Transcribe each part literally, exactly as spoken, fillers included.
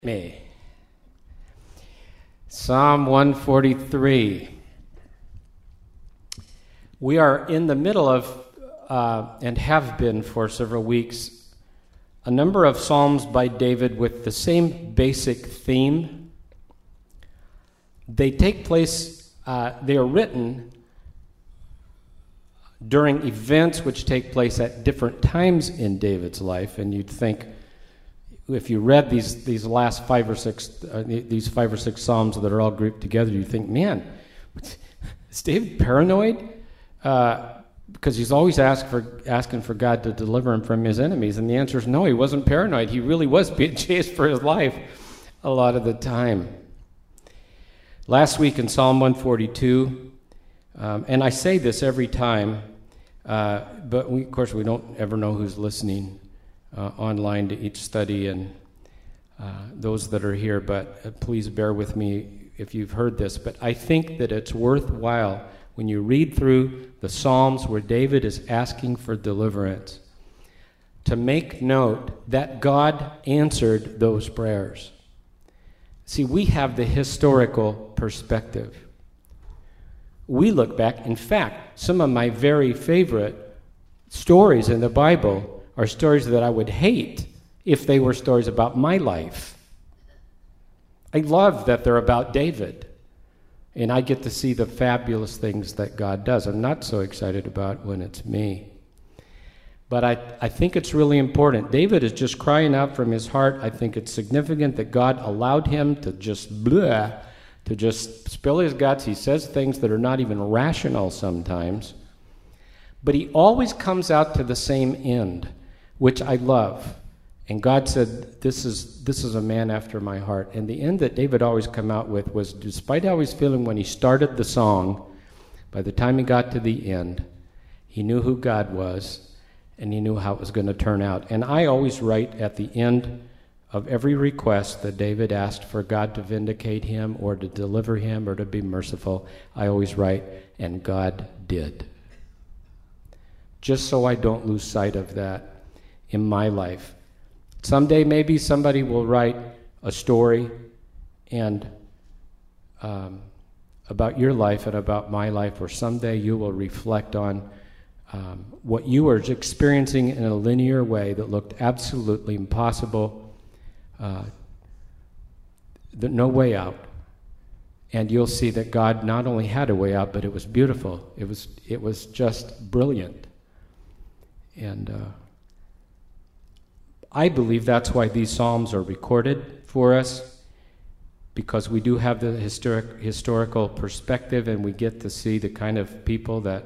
Me. Psalm one forty-three. We are in the middle of, uh, and have been for several weeks, a number of psalms by David with the same basic theme. They take place, uh, they are written during events which take place at different times in David's life, and you'd think, if you read these these last five or six uh, these five or six psalms that are all grouped together, you think, man, is David paranoid? Uh, because he's always asked for asking for God to deliver him from his enemies, and the answer is no. He wasn't paranoid. He really was being chased for his life a lot of the time. Last week in Psalm one forty-two, um, and I say this every time, uh, but we, of course we don't ever know who's listening Uh, online to each study and uh, those that are here, but uh, please bear with me if you've heard this. But I think that it's worthwhile when you read through the Psalms where David is asking for deliverance to make note that God answered those prayers. See, we have the historical perspective. We look back. In fact, some of my very favorite stories in the Bible are stories that I would hate if they were stories about my life. I love that they're about David, and I get to see the fabulous things that God does. I'm not so excited about when it's me. But I, I think it's really important. David is just crying out from his heart. I think it's significant that God allowed him to just blah, to just spill his guts. He says things that are not even rational sometimes. But he always comes out to the same end, which I love. And God said, this is this is a man after my heart. And the end that David always come out with was, despite how he's feeling when he started the song, by the time he got to the end, he knew who God was, and he knew how it was going to turn out. And I always write at the end of every request that David asked for God to vindicate him or to deliver him or to be merciful, I always write, and God did. Just so I don't lose sight of that in my life. Someday maybe somebody will write a story and um, about your life and about my life, or someday you will reflect on um, what you were experiencing in a linear way that looked absolutely impossible, uh, the, no way out. And you'll see that God not only had a way out, but it was beautiful. It was, it was just brilliant. And uh, I believe that's why these Psalms are recorded for us, because we do have the historic, historical perspective, and we get to see the kind of people that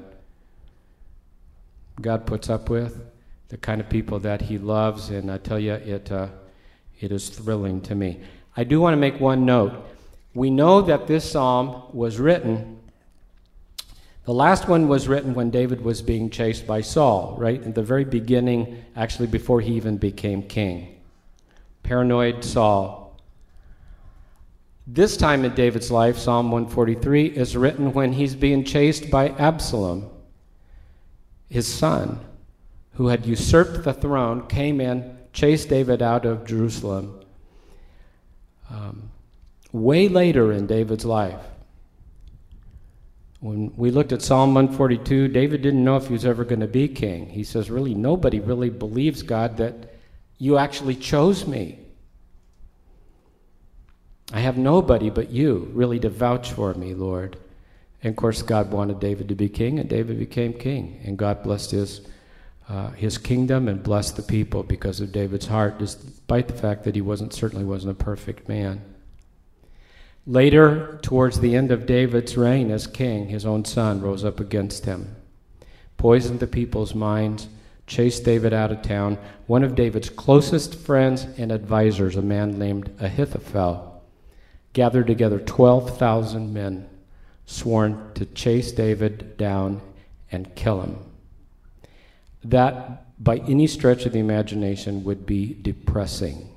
God puts up with, the kind of people that he loves, and I tell you, it, uh, it is thrilling to me. I do want to make one note. We know that this psalm was written, the last one was written when David was being chased by Saul, right? In the very beginning, actually before he even became king. Paranoid Saul. This time in David's life, Psalm one forty-three, is written when he's being chased by Absalom, his son, who had usurped the throne, came in, chased David out of Jerusalem. Um, way later in David's life. When we looked at Psalm one forty-two, David didn't know if he was ever going to be king. He says, really, nobody really believes, God, that you actually chose me. I have nobody but you really to vouch for me, Lord. And of course, God wanted David to be king, and David became king. And God blessed his, uh, his kingdom and blessed the people because of David's heart, despite the fact that he wasn't certainly wasn't a perfect man. Later, towards the end of David's reign as king, his own son rose up against him, poisoned the people's minds, chased David out of town. One of David's closest friends and advisors, a man named Ahithophel, gathered together twelve thousand men, sworn to chase David down and kill him. That, by any stretch of the imagination, would be depressing.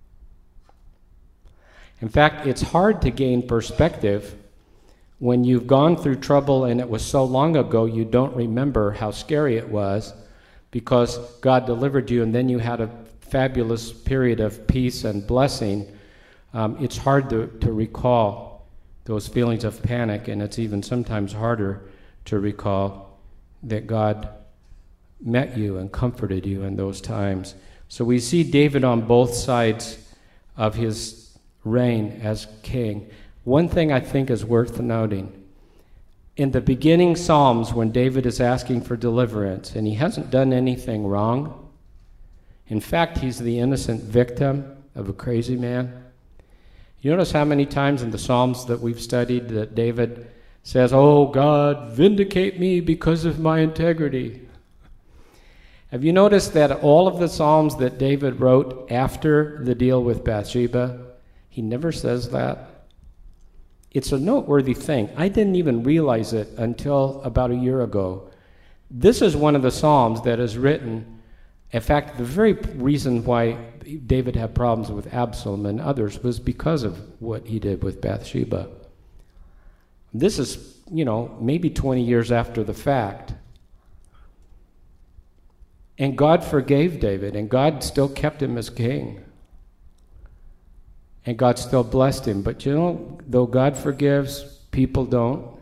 In fact, it's hard to gain perspective when you've gone through trouble and it was so long ago you don't remember how scary it was, because God delivered you and then you had a fabulous period of peace and blessing um, it's hard to, to recall those feelings of panic, and it's even sometimes harder to recall that God met you and comforted you in those times. So we see David on both sides of his reign as king. One thing I think is worth noting, in the beginning Psalms, when David is asking for deliverance, and he hasn't done anything wrong, in fact, he's the innocent victim of a crazy man. You notice how many times in the Psalms that we've studied that David says, "Oh God, vindicate me because of my integrity." Have you noticed that all of the Psalms that David wrote after the deal with Bathsheba, he never says that? It's a noteworthy thing. I didn't even realize it until about a year ago. This is one of the Psalms that is written. In fact, the very reason why David had problems with Absalom and others was because of what he did with Bathsheba. This is, you know, maybe twenty years after the fact. And God forgave David, and God still kept him as king. And God still blessed him. But you know, though God forgives, people don't.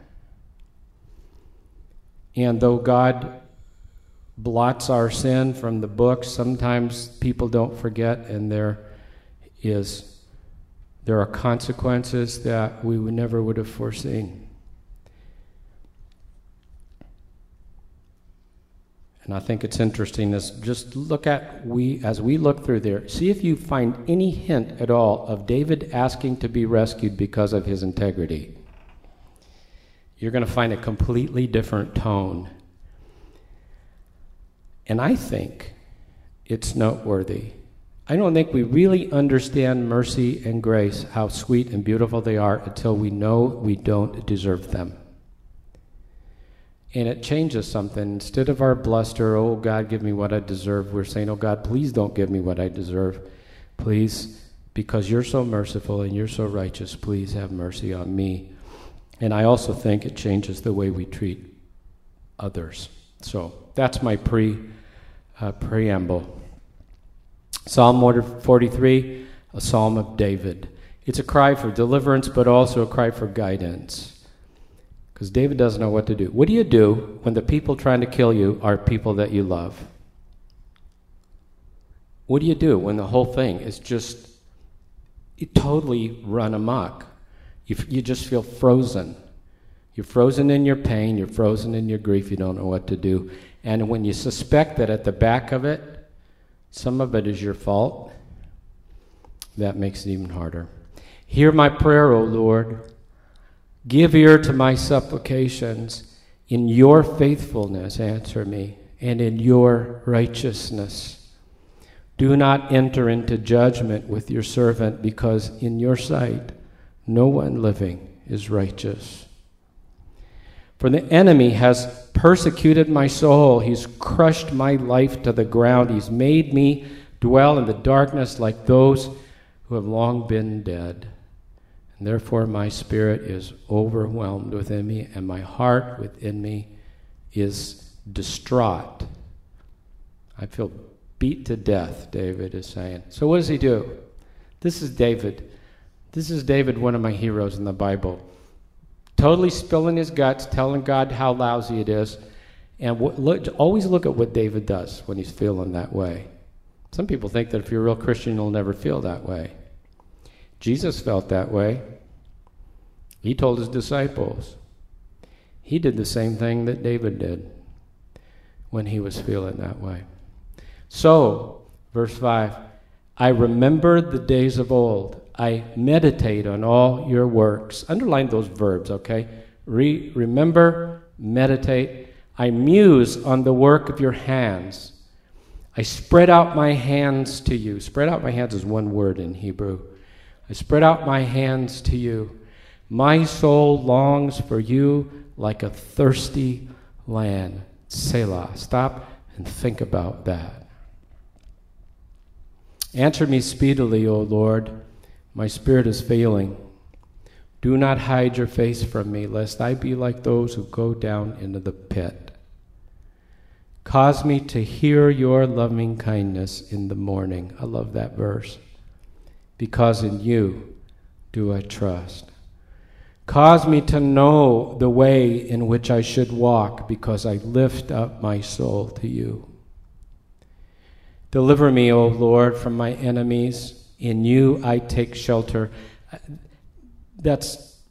And though God blots our sin from the books, sometimes people don't forget, and there is there are consequences that we would never would have foreseen. And I think it's interesting is just look at, we as we look through there, see if you find any hint at all of David asking to be rescued because of his integrity. You're going to find a completely different tone. And I think it's noteworthy. I don't think we really understand mercy and grace, how sweet and beautiful they are, until we know we don't deserve them. And it changes something. Instead of our bluster, "Oh, God, give me what I deserve," we're saying, "Oh, God, please don't give me what I deserve. Please, because you're so merciful and you're so righteous, please have mercy on me." And I also think it changes the way we treat others. So that's my pre uh, preamble. Psalm forty-three, a psalm of David. It's a cry for deliverance, but also a cry for guidance. Because David doesn't know what to do. What do you do when the people trying to kill you are people that you love? What do you do when the whole thing is just it totally run amok? You, you just feel frozen. You're frozen in your pain. You're frozen in your grief. You don't know what to do. And when you suspect that at the back of it, some of it is your fault, that makes it even harder. Hear my prayer, O Lord. Give ear to my supplications. In your faithfulness answer me, and in your righteousness. Do not enter into judgment with your servant, because in your sight no one living is righteous. For the enemy has persecuted my soul. He's crushed my life to the ground. He's made me dwell in the darkness like those who have long been dead. And therefore my spirit is overwhelmed within me, and my heart within me is distraught. I feel beat to death, David is saying. So what does he do? This is David. This is David, one of my heroes in the Bible. Totally spilling his guts, telling God how lousy it is. And what, look, always look at what David does when he's feeling that way. Some people think that if you're a real Christian, you'll never feel that way. Jesus felt that way. He told his disciples. He did the same thing that David did when he was feeling that way. So, verse five, I remember the days of old. I meditate on all your works. Underline those verbs, okay? Re- remember, meditate. I muse on the work of your hands. I spread out my hands to you. Spread out my hands is one word in Hebrew. I spread out my hands to you. My soul longs for you like a thirsty land. Selah. Stop and think about that. Answer me speedily, O Lord. My spirit is failing. Do not hide your face from me, lest I be like those who go down into the pit. Cause me to hear your loving kindness in the morning. I love that verse. Because in you do I trust. Cause me to know the way in which I should walk, because I lift up my soul to you. Deliver me, O Lord, from my enemies. In you I take shelter. That's,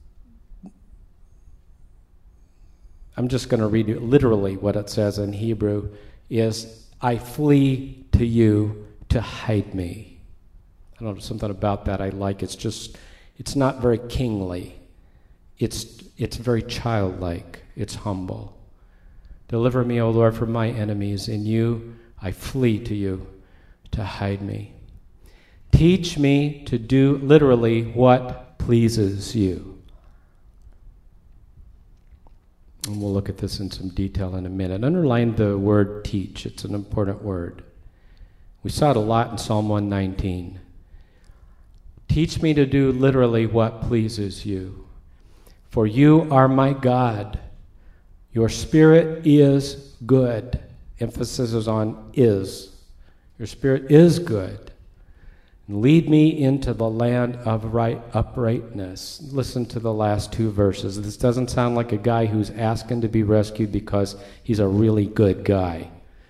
I'm just going to read you literally what it says in Hebrew is, I flee to you to hide me. I don't know, something about that I like. It's just, it's not very kingly. It's, it's very childlike. It's humble. Deliver me, O Lord, from my enemies. In you I flee to you to hide me. Teach me to do literally what pleases you. And we'll look at this in some detail in a minute. Underline the word teach. It's an important word. We saw it a lot in Psalm one nineteen. Teach me to do literally what pleases you. For you are my God. Your spirit is good. Emphasis is on is. Your spirit is good. Lead me into the land of right uprightness. Listen to the last two verses. This doesn't sound like a guy who's asking to be rescued because he's a really good guy.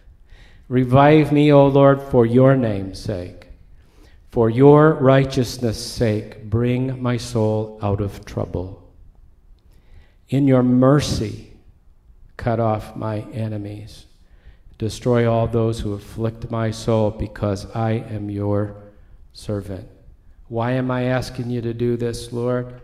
Revive me, O Lord, for your name's sake. For your righteousness' sake, bring my soul out of trouble. In your mercy, cut off my enemies. Destroy all those who afflict my soul, because I am your servant. Why am I asking you to do this, Lord?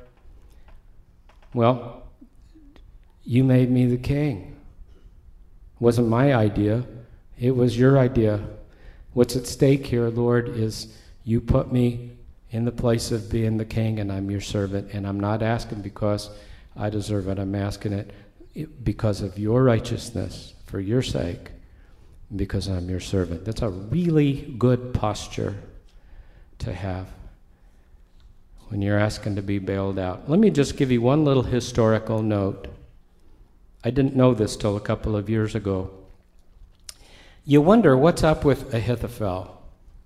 Well, you made me the king. It wasn't my idea. It was your idea. What's at stake here, Lord, is you put me in the place of being the king, and I'm your servant. And I'm not asking because I deserve it. I'm asking it because of your righteousness, for your sake, because I'm your servant. That's a really good posture to have when you're asking to be bailed out. Let me just give you one little historical note. I didn't know this till a couple of years ago. You wonder what's up with Ahithophel.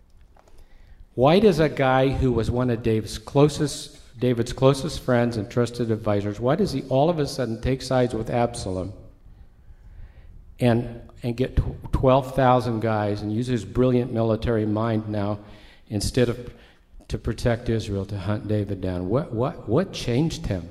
Why does a guy who was one of David's closest David's closest friends and trusted advisors, why does he all of a sudden take sides with Absalom and and get twelve thousand guys and use his brilliant military mind now instead of to protect Israel, to hunt David down? What what what changed him?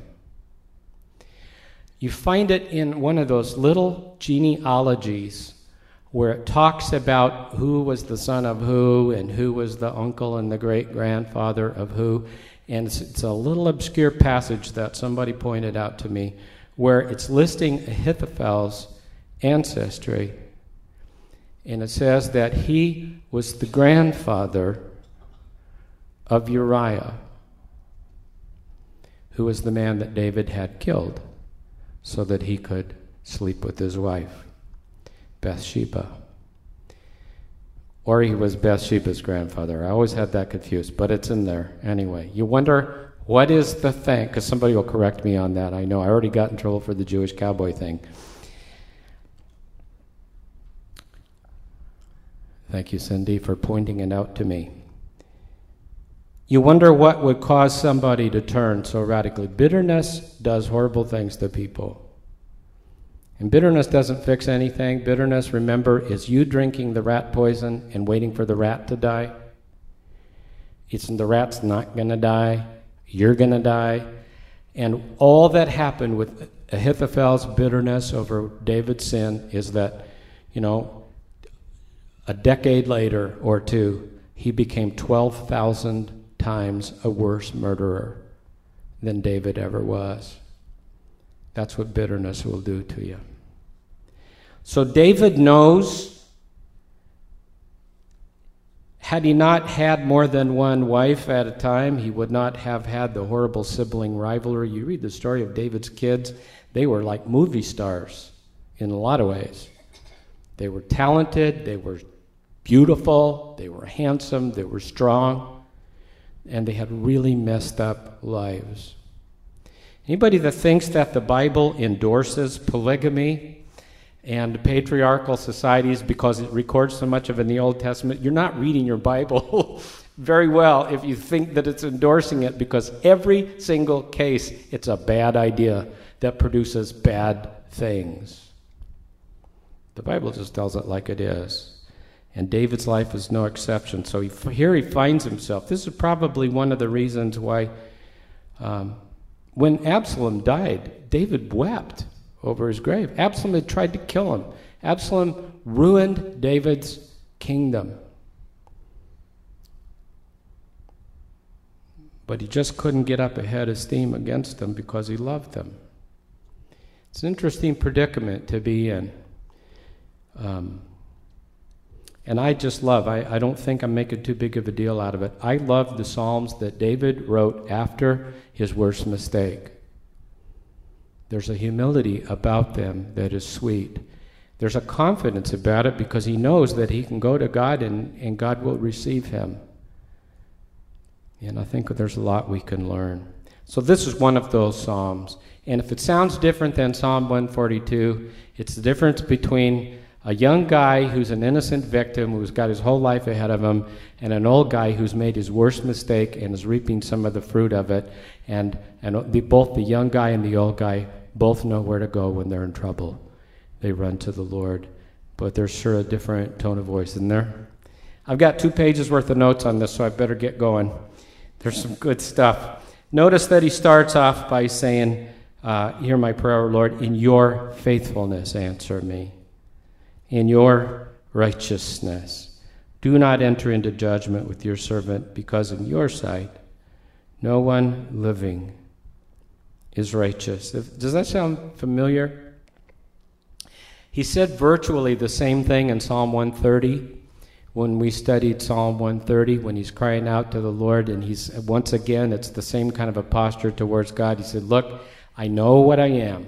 You find it in one of those little genealogies where it talks about who was the son of who and who was the uncle and the great-grandfather of who. And it's, it's a little obscure passage that somebody pointed out to me where it's listing Ahithophel's ancestry. And it says that he was the grandfather of Uriah, who was the man that David had killed so that he could sleep with his wife, Bathsheba. Or he was Bathsheba's grandfather. I always had that confused, but it's in there anyway. You wonder, what is the thing? Because somebody will correct me on that. I know I already got in trouble for the Jewish cowboy thing. Thank you, Cindy, for pointing it out to me. You wonder what would cause somebody to turn so radically. Bitterness does horrible things to people. And bitterness doesn't fix anything. Bitterness, remember, is you drinking the rat poison and waiting for the rat to die. It's the rat's not going to die. You're going to die. And all that happened with Ahithophel's bitterness over David's sin is that, you know, a decade later or two, he became twelve thousand times a worse murderer than David ever was. That's what bitterness will do to you. So David knows, had he not had more than one wife at a time, he would not have had the horrible sibling rivalry. You read the story of David's kids, they were like movie stars in a lot of ways. They were talented, they were beautiful, they were handsome, they were strong, and they had really messed up lives. Anybody that thinks that the Bible endorses polygamy and patriarchal societies because it records so much of it in the Old Testament, you're not reading your Bible very well if you think that it's endorsing it, because every single case, it's a bad idea that produces bad things. The Bible just tells it like it is. And David's life is no exception. So he, here he finds himself. This is probably one of the reasons why um, when Absalom died, David wept over his grave. Absalom had tried to kill him. Absalom ruined David's kingdom. But he just couldn't get up a head of steam against them because he loved them. It's an interesting predicament to be in. Um, and I just love, I, I don't think I'm making too big of a deal out of it. I love the Psalms that David wrote after his worst mistake. There's a humility about them that is sweet. There's a confidence about it because he knows that he can go to God and, and God will receive him. And I think there's a lot we can learn. So this is one of those Psalms. And if it sounds different than Psalm one forty-two, it's the difference between a young guy who's an innocent victim, who's got his whole life ahead of him, and an old guy who's made his worst mistake and is reaping some of the fruit of it. And, and the, both the young guy and the old guy both know where to go when they're in trouble. They run to the Lord. But there's sure a different tone of voice in there. I've got two pages worth of notes on this, so I better get going. There's some good stuff. Notice that he starts off by saying, uh, hear my prayer, Lord, in your faithfulness answer me. In your righteousness. Do not enter into judgment with your servant, because in your sight no one living is righteous. Does that sound familiar? He said virtually the same thing in Psalm one thirty. When we studied Psalm one thirty, when he's crying out to the Lord, and he's, once again, it's the same kind of a posture towards God. He said, look, I know what I am.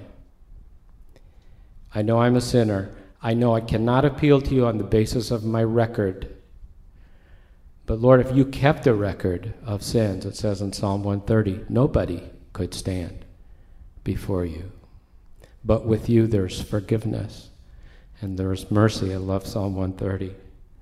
I know I'm a sinner. I know I cannot appeal to you on the basis of my record. But Lord, if you kept a record of sins, it says in Psalm one thirty, nobody could stand before you. But with you there's forgiveness and there's mercy. I love Psalm one thirty.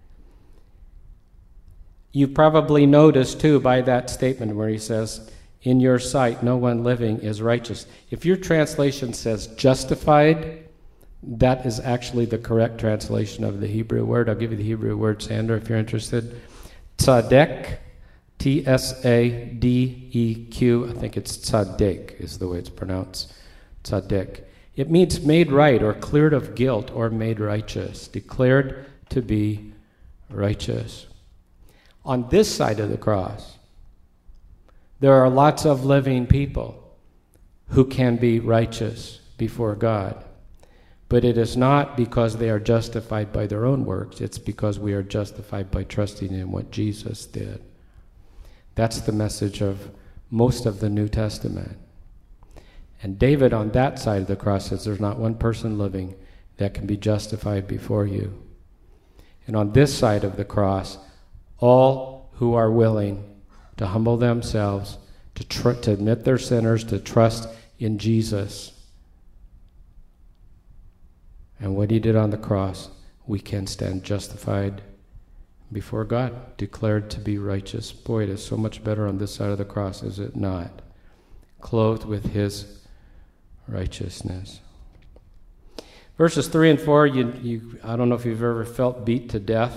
You probably noticed, too, by that statement where he says, in your sight no one living is righteous. If your translation says justified, that is actually the correct translation of the Hebrew word. I'll give you the Hebrew word, Sandra, if you're interested. Tzadek, T S A D E Q. I think it's tzaddik is the way it's pronounced. Tzaddik. It means made right or cleared of guilt or made righteous, declared to be righteous. On this side of the cross, there are lots of living people who can be righteous before God. But it is not because they are justified by their own works. It's because we are justified by trusting in what Jesus did. That's the message of most of the New Testament. And David on that side of the cross says there's not one person living that can be justified before you. And on this side of the cross, all who are willing to humble themselves, to, tr- to admit they're sinners, to trust in Jesus and what he did on the cross, we can stand justified before God, declared to be righteous. Boy, it is so much better on this side of the cross, is it not? Clothed with his righteousness. Verses three and four, you, you, I don't know if you've ever felt beat to death.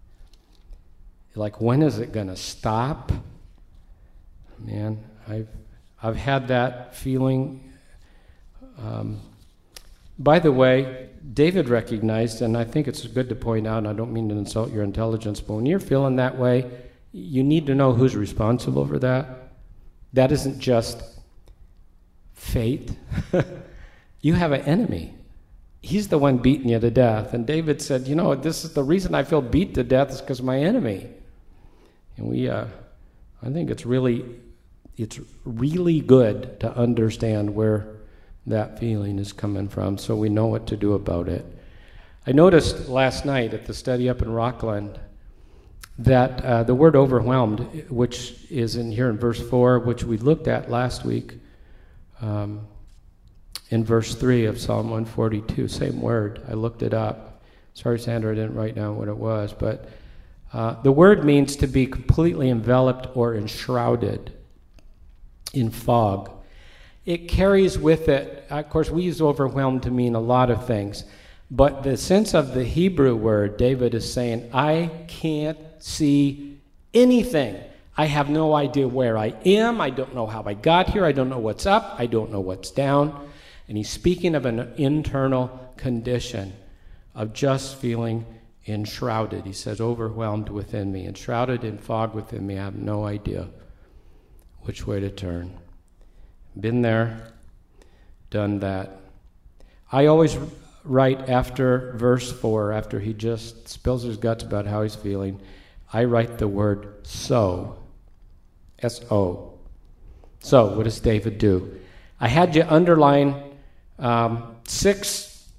Like, when is it going to stop? Man, I've, I've had that feeling. Um, by the way, David recognized, and I think it's good to point out, and I don't mean to insult your intelligence, but when you're feeling that way, you need to know who's responsible for that. That isn't just fate. You have an enemy. He's the one beating you to death. And David said, you know, this is the reason I feel beat to death is because of my enemy. And we, uh, I think it's really, it's really good to understand where that feeling is coming from, so we know what to do about it. I noticed last night at the study up in Rockland that uh, the word overwhelmed, which is in here in verse four, which we looked at last week, um, in verse three of Psalm one forty-two, same word. I looked it up. Sorry, Sandra, I didn't write down what it was, but Uh, the word means to be completely enveloped or enshrouded in fog. It carries with it, of course, we use overwhelmed to mean a lot of things, but the sense of the Hebrew word, David is saying, I can't see anything. I have no idea where I am. I don't know how I got here. I don't know what's up. I don't know what's down. And he's speaking of an internal condition of just feeling enshrouded. He says, overwhelmed within me, enshrouded in fog within me. I have no idea which way to turn. Been there, done that. I always write after verse four, after he just spills his guts about how he's feeling, I write the word so. S O. So, what does David do? I had you underline um, six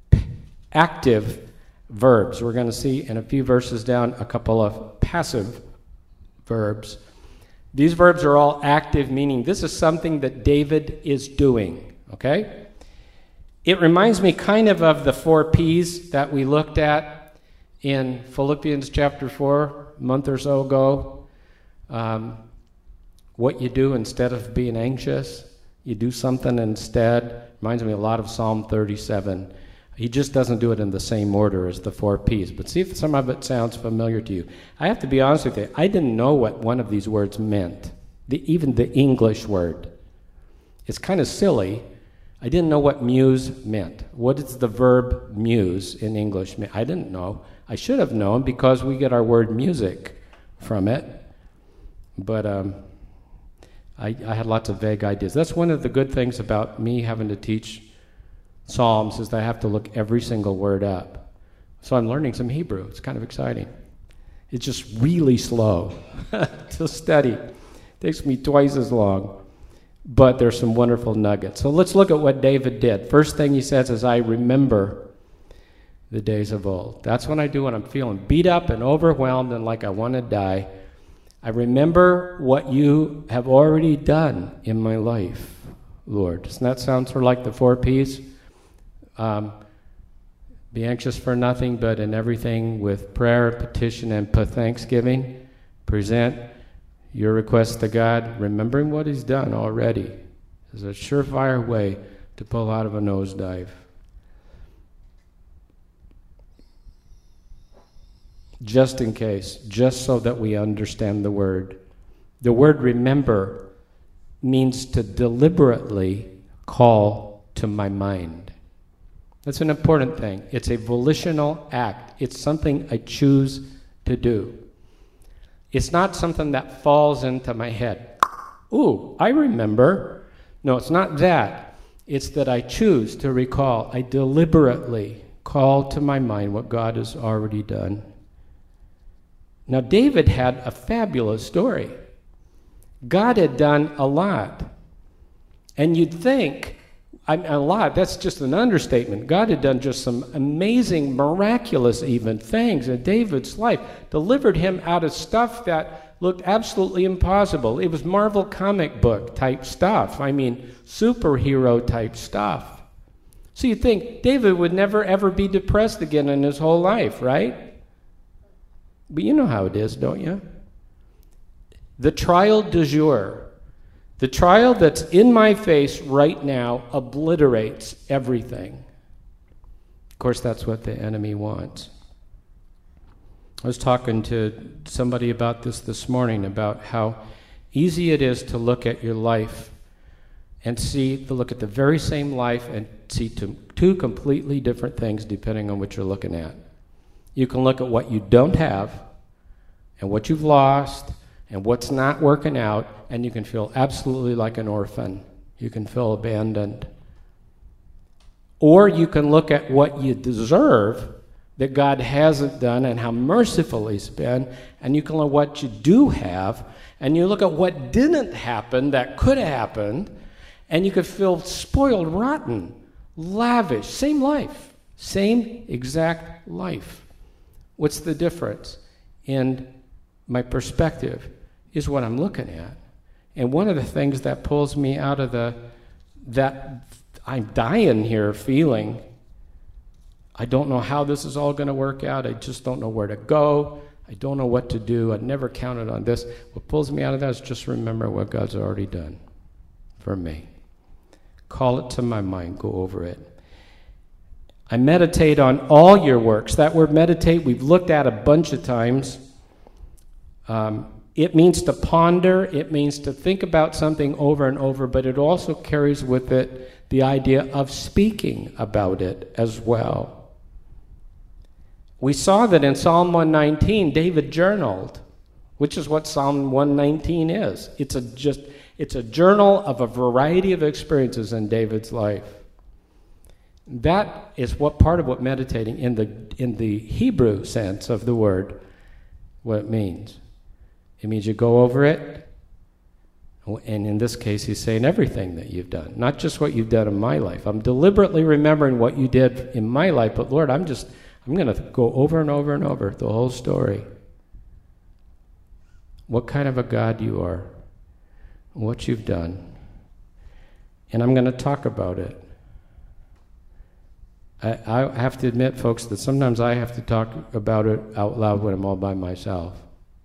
active verbs. We're going to see in a few verses down a couple of passive verbs. These verbs are all active, meaning this is something that David is doing, okay? It reminds me kind of of the four P's that we looked at in Philippians chapter four a month or so ago. Um, what you do instead of being anxious, you do something instead. Reminds me a lot of Psalm thirty-seven. He just doesn't do it in the same order as the four P's. But see if some of it sounds familiar to you. I have to be honest with you. I didn't know what one of these words meant, the, even the English word. It's kind of silly. I didn't know what muse meant. What does the verb muse in English mean? I didn't know. I should have known because we get our word music from it. But um, I, I had lots of vague ideas. That's one of the good things about me having to teach Psalms is that I have to look every single word up. So I'm learning some Hebrew. It's kind of exciting. It's just really slow to study. It takes me twice as long. But there's some wonderful nuggets. So let's look at what David did. First thing he says is, I remember the days of old. That's what I do when I'm feeling beat up and overwhelmed and like I want to die. I remember what you have already done in my life, Lord. Doesn't that sound sort of like the four P's? Um, be anxious for nothing, but in everything with prayer, petition, and thanksgiving. Present your request to God, remembering what he's done already. Is a surefire way to pull out of a nosedive. Just in case, just so that we understand the word. The word remember means to deliberately call to my mind. That's an important thing. It's a volitional act. It's something I choose to do. It's not something that falls into my head. Ooh, I remember. No, it's not that. It's that I choose to recall. I deliberately call to my mind what God has already done. Now, David had a fabulous story. God had done a lot. And you'd think, I mean, a lot, that's just an understatement. God had done just some amazing, miraculous even things in David's life, delivered him out of stuff that looked absolutely impossible. It was Marvel comic book type stuff. I mean, superhero type stuff. So you think David would never ever be depressed again in his whole life, right? But you know how it is, don't you? The trial du jour. The trial that's in my face right now obliterates everything. Of course, that's what the enemy wants. I was talking to somebody about this this morning, about how easy it is to look at your life and see, to look at the very same life and see two, two completely different things depending on what you're looking at. You can look at what you don't have and what you've lost and what's not working out, and you can feel absolutely like an orphan. You can feel abandoned. Or you can look at what you deserve that God hasn't done and how merciful he's been, and you can look at what you do have, and you look at what didn't happen that could have happened, and you could feel spoiled, rotten, lavish, same life, same exact life. What's the difference? In my perspective is what I'm looking at. And one of the things that pulls me out of the, that I'm dying here feeling, I don't know how this is all going to work out. I just don't know where to go. I don't know what to do. I never counted on this. What pulls me out of that is just remember what God's already done for me. Call it to my mind. Go over it. I meditate on all your works. That word meditate we've looked at a bunch of times. Um, it means to ponder. It means to think about something over and over, but it also carries with it the idea of speaking about it as well. We saw that in Psalm one nineteen, David journaled, which is what Psalm one nineteen is. It's a just it's a journal of a variety of experiences in David's life. That is what part of what meditating in the in the Hebrew sense of the word, what it means. It means you go over it, and in this case, he's saying everything that you've done, not just what you've done in my life. I'm deliberately remembering what you did in my life, but Lord, I'm just I'm going to go over and over and over the whole story. What kind of a God you are, what you've done, and I'm going to talk about it. I, I have to admit, folks, that sometimes I have to talk about it out loud when I'm all by myself.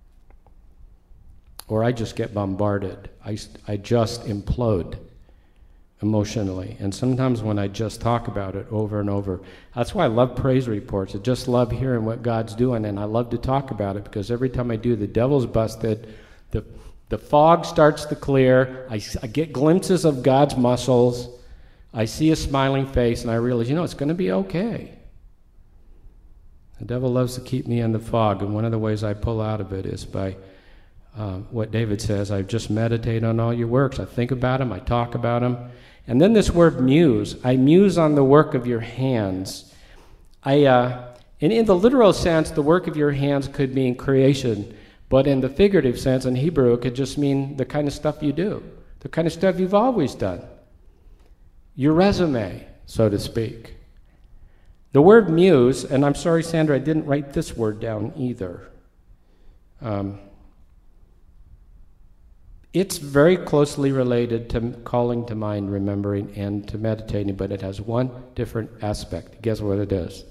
Or I just get bombarded. I, I just implode emotionally. And sometimes when I just talk about it over and over, that's why I love praise reports. I just love hearing what God's doing, and I love to talk about it, because every time I do, the devil's busted, the, the fog starts to clear, I, I get glimpses of God's muscles, I see a smiling face, and I realize, you know, it's going to be okay. The devil loves to keep me in the fog, and one of the ways I pull out of it is by uh, what David says, I just meditate on all your works. I think about them, I talk about them. And then this word muse, I muse on the work of your hands. I, uh, and in the literal sense, the work of your hands could mean creation, but in the figurative sense, in Hebrew, it could just mean the kind of stuff you do, the kind of stuff you've always done. Your resume, so to speak. The word muse, and I'm sorry, Sandra, I didn't write this word down either. Um, it's very closely related to calling to mind, remembering, and to meditating, but it has one different aspect. Guess what it is?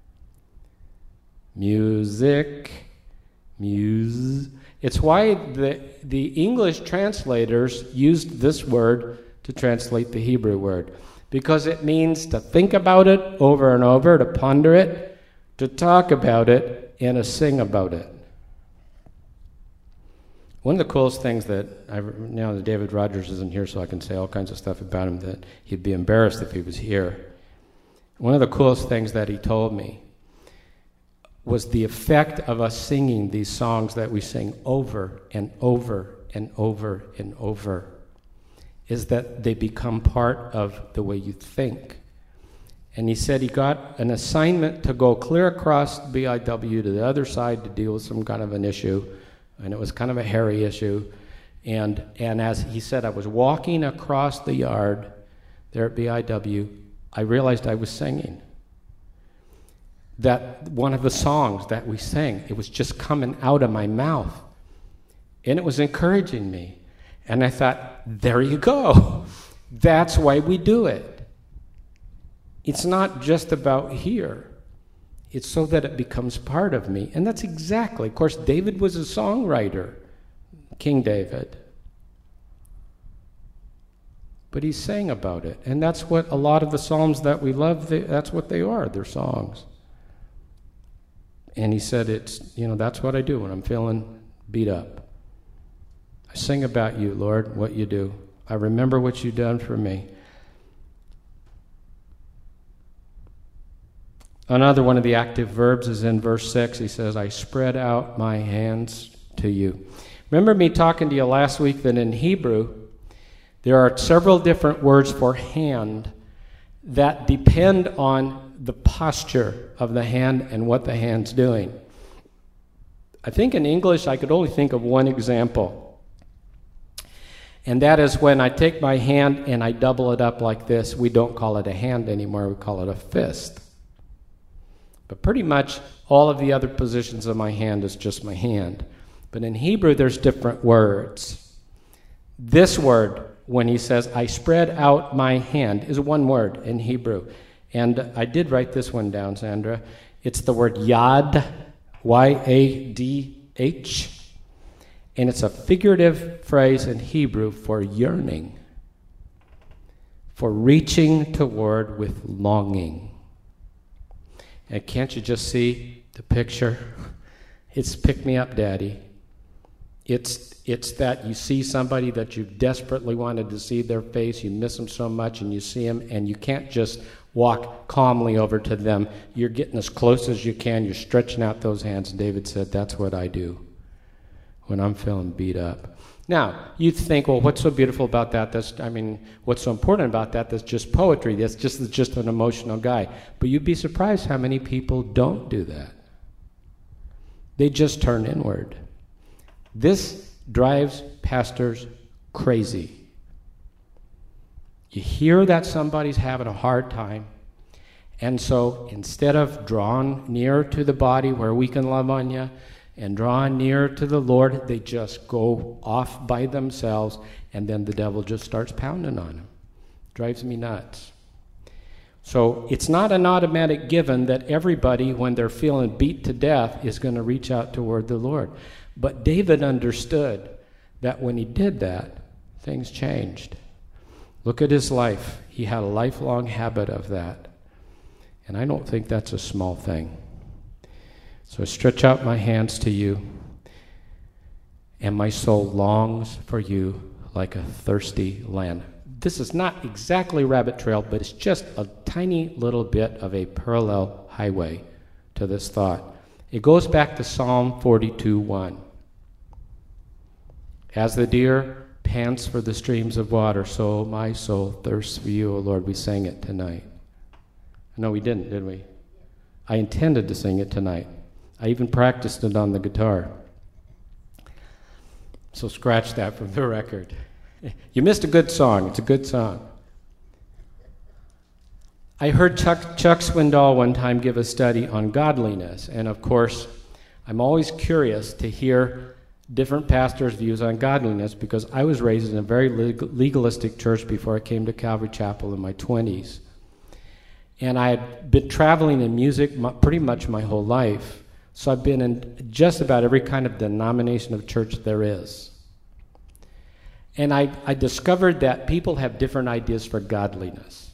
Music. Muse. It's why the, the English translators used this word to translate the Hebrew word, because it means to think about it over and over, to ponder it, to talk about it, and to sing about it. One of the coolest things that, I, now that David Rogers isn't here, so I can say all kinds of stuff about him that he'd be embarrassed if he was here. One of the coolest things that he told me was the effect of us singing these songs that we sing over and over and over and over, is that they become part of the way you think. And he said he got an assignment to go clear across B I W to the other side to deal with some kind of an issue, and it was kind of a hairy issue. And, and as he said, I was walking across the yard there at B I W, I realized I was singing. That one of the songs that we sang, it was just coming out of my mouth. And it was encouraging me. And I thought, there you go. That's why we do it. It's not just about here. It's so that it becomes part of me. And that's exactly, of course, David was a songwriter, King David. But he sang about it. And that's what a lot of the Psalms that we love, they, that's what they are, they're songs. And he said, it's, you know, that's what I do when I'm feeling beat up. I sing about you, Lord, what you do. I remember what you've done for me. Another one of the active verbs is in verse six. He says, I spread out my hands to you. Remember me talking to you last week that in Hebrew, there are several different words for hand that depend on the posture of the hand and what the hand's doing. I think in English I could only think of one example. And that is when I take my hand and I double it up like this. We don't call it a hand anymore, we call it a fist. But pretty much all of the other positions of my hand is just my hand. But in Hebrew there's different words. This word, when he says, I spread out my hand, is one word in Hebrew. And I did write this one down, Sandra. It's the word yad, Y A D H. And it's a figurative phrase in Hebrew for yearning, for reaching toward with longing. And can't you just see the picture? It's pick me up, Daddy. It's it's that you see somebody that you desperately wanted to see their face, you miss them so much, and you see them, and you can't just walk calmly over to them. You're getting as close as you can. You're stretching out those hands. And David said, that's what I do when I'm feeling beat up. Now, you think, well, what's so beautiful about that? That's, I mean, what's so important about that? That's just poetry. That's just, that's just an emotional guy. But you'd be surprised how many people don't do that. They just turn inward. This drives pastors crazy. You hear that somebody's having a hard time, and so instead of drawing near to the body where we can love on you and drawing near to the Lord, they just go off by themselves, and then the devil just starts pounding on them. Drives me nuts. So it's not an automatic given that everybody, when they're feeling beat to death, is going to reach out toward the Lord. But David understood that when he did that, things changed. Look at his life. He had a lifelong habit of that. And I don't think that's a small thing. So I stretch out my hands to you, and my soul longs for you like a thirsty land. This is not exactly rabbit trail, but it's just a tiny little bit of a parallel highway to this thought. It goes back to Psalm forty-two one. As the deer pants for the streams of water, so my soul thirsts for you, O Lord. We sang it tonight. No, we didn't, did we? I intended to sing it tonight. I even practiced it on the guitar. So scratch that from the record. You missed a good song. It's a good song. I heard Chuck, Chuck Swindoll one time give a study on godliness, and of course, I'm always curious to hear different pastors' views on godliness because I was raised in a very legalistic church before I came to Calvary Chapel in my twenties. And I had been traveling in music pretty much my whole life, so I've been in just about every kind of denomination of church there is. And I, I discovered that people have different ideas for godliness.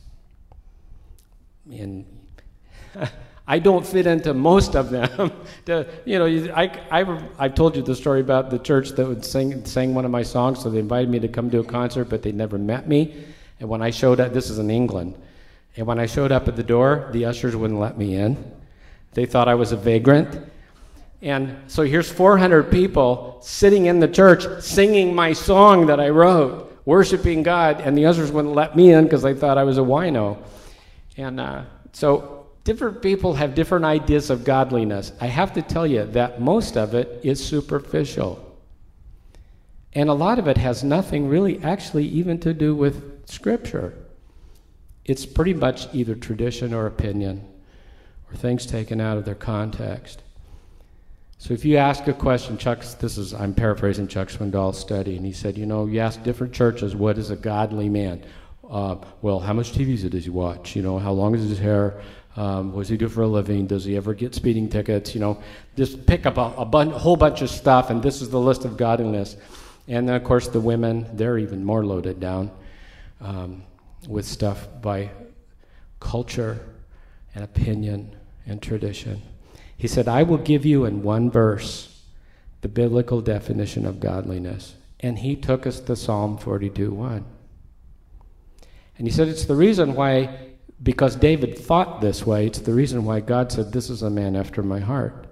And I don't fit into most of them. the, you know, I, I, I've told you the story about the church that would sing, sang one of my songs, so they invited me to come to a concert, but they never met me. And when I showed up, this is in England, and when I showed up at the door, the ushers wouldn't let me in. They thought I was a vagrant. And so here's four hundred people sitting in the church singing my song that I wrote, worshiping God, and the ushers wouldn't let me in because they thought I was a wino. And uh, so different people have different ideas of godliness. I have to tell you that most of it is superficial. And a lot of it has nothing really actually even to do with Scripture. It's pretty much either tradition or opinion or things taken out of their context. So if you ask a question, Chuck, this is, I'm paraphrasing Chuck Swindoll's study, and he said, you know, you ask different churches, what is a godly man? Uh, well, how much T V does he watch? You know, how long is his hair? Um, what does he do for a living? Does he ever get speeding tickets? You know, just pick up a, a, bun- a whole bunch of stuff, and this is the list of godliness. And then, of course, the women, they're even more loaded down um, with stuff by culture and opinion and tradition. He said, I will give you in one verse the biblical definition of godliness. And he took us to Psalm forty-two one. And he said it's the reason why, because David thought this way, it's the reason why God said, this is a man after my heart.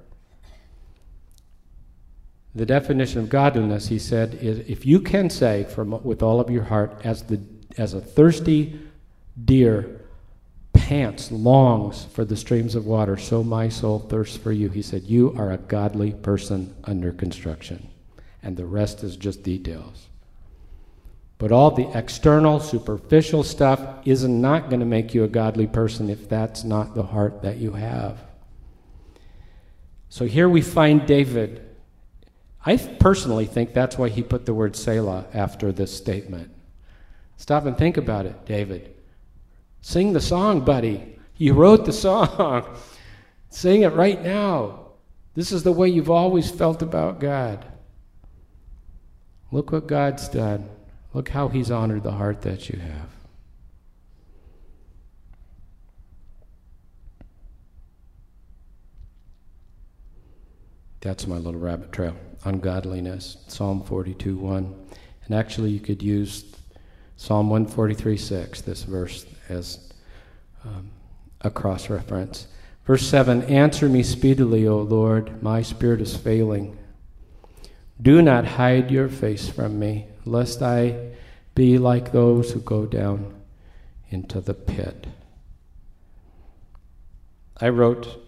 The definition of godliness, he said, is if you can say from with all of your heart, as the as a thirsty deer pants, longs for the streams of water, so my soul thirsts for you. He said, you are a godly person under construction. And the rest is just details. But all the external, superficial stuff is not going to make you a godly person if that's not the heart that you have. So here we find David. I personally think that's why he put the word Selah after this statement. Stop and think about it, David. Sing the song, buddy. You wrote the song. Sing it right now. This is the way you've always felt about God. Look what God's done. Look how he's honored the heart that you have. That's my little rabbit trail. Ungodliness, Psalm forty-two one. And actually you could use Psalm one forty-three six, this verse, as um, a cross-reference. Verse seven, answer me speedily, O Lord, my spirit is failing. Do not hide your face from me, lest I be like those who go down into the pit. I wrote,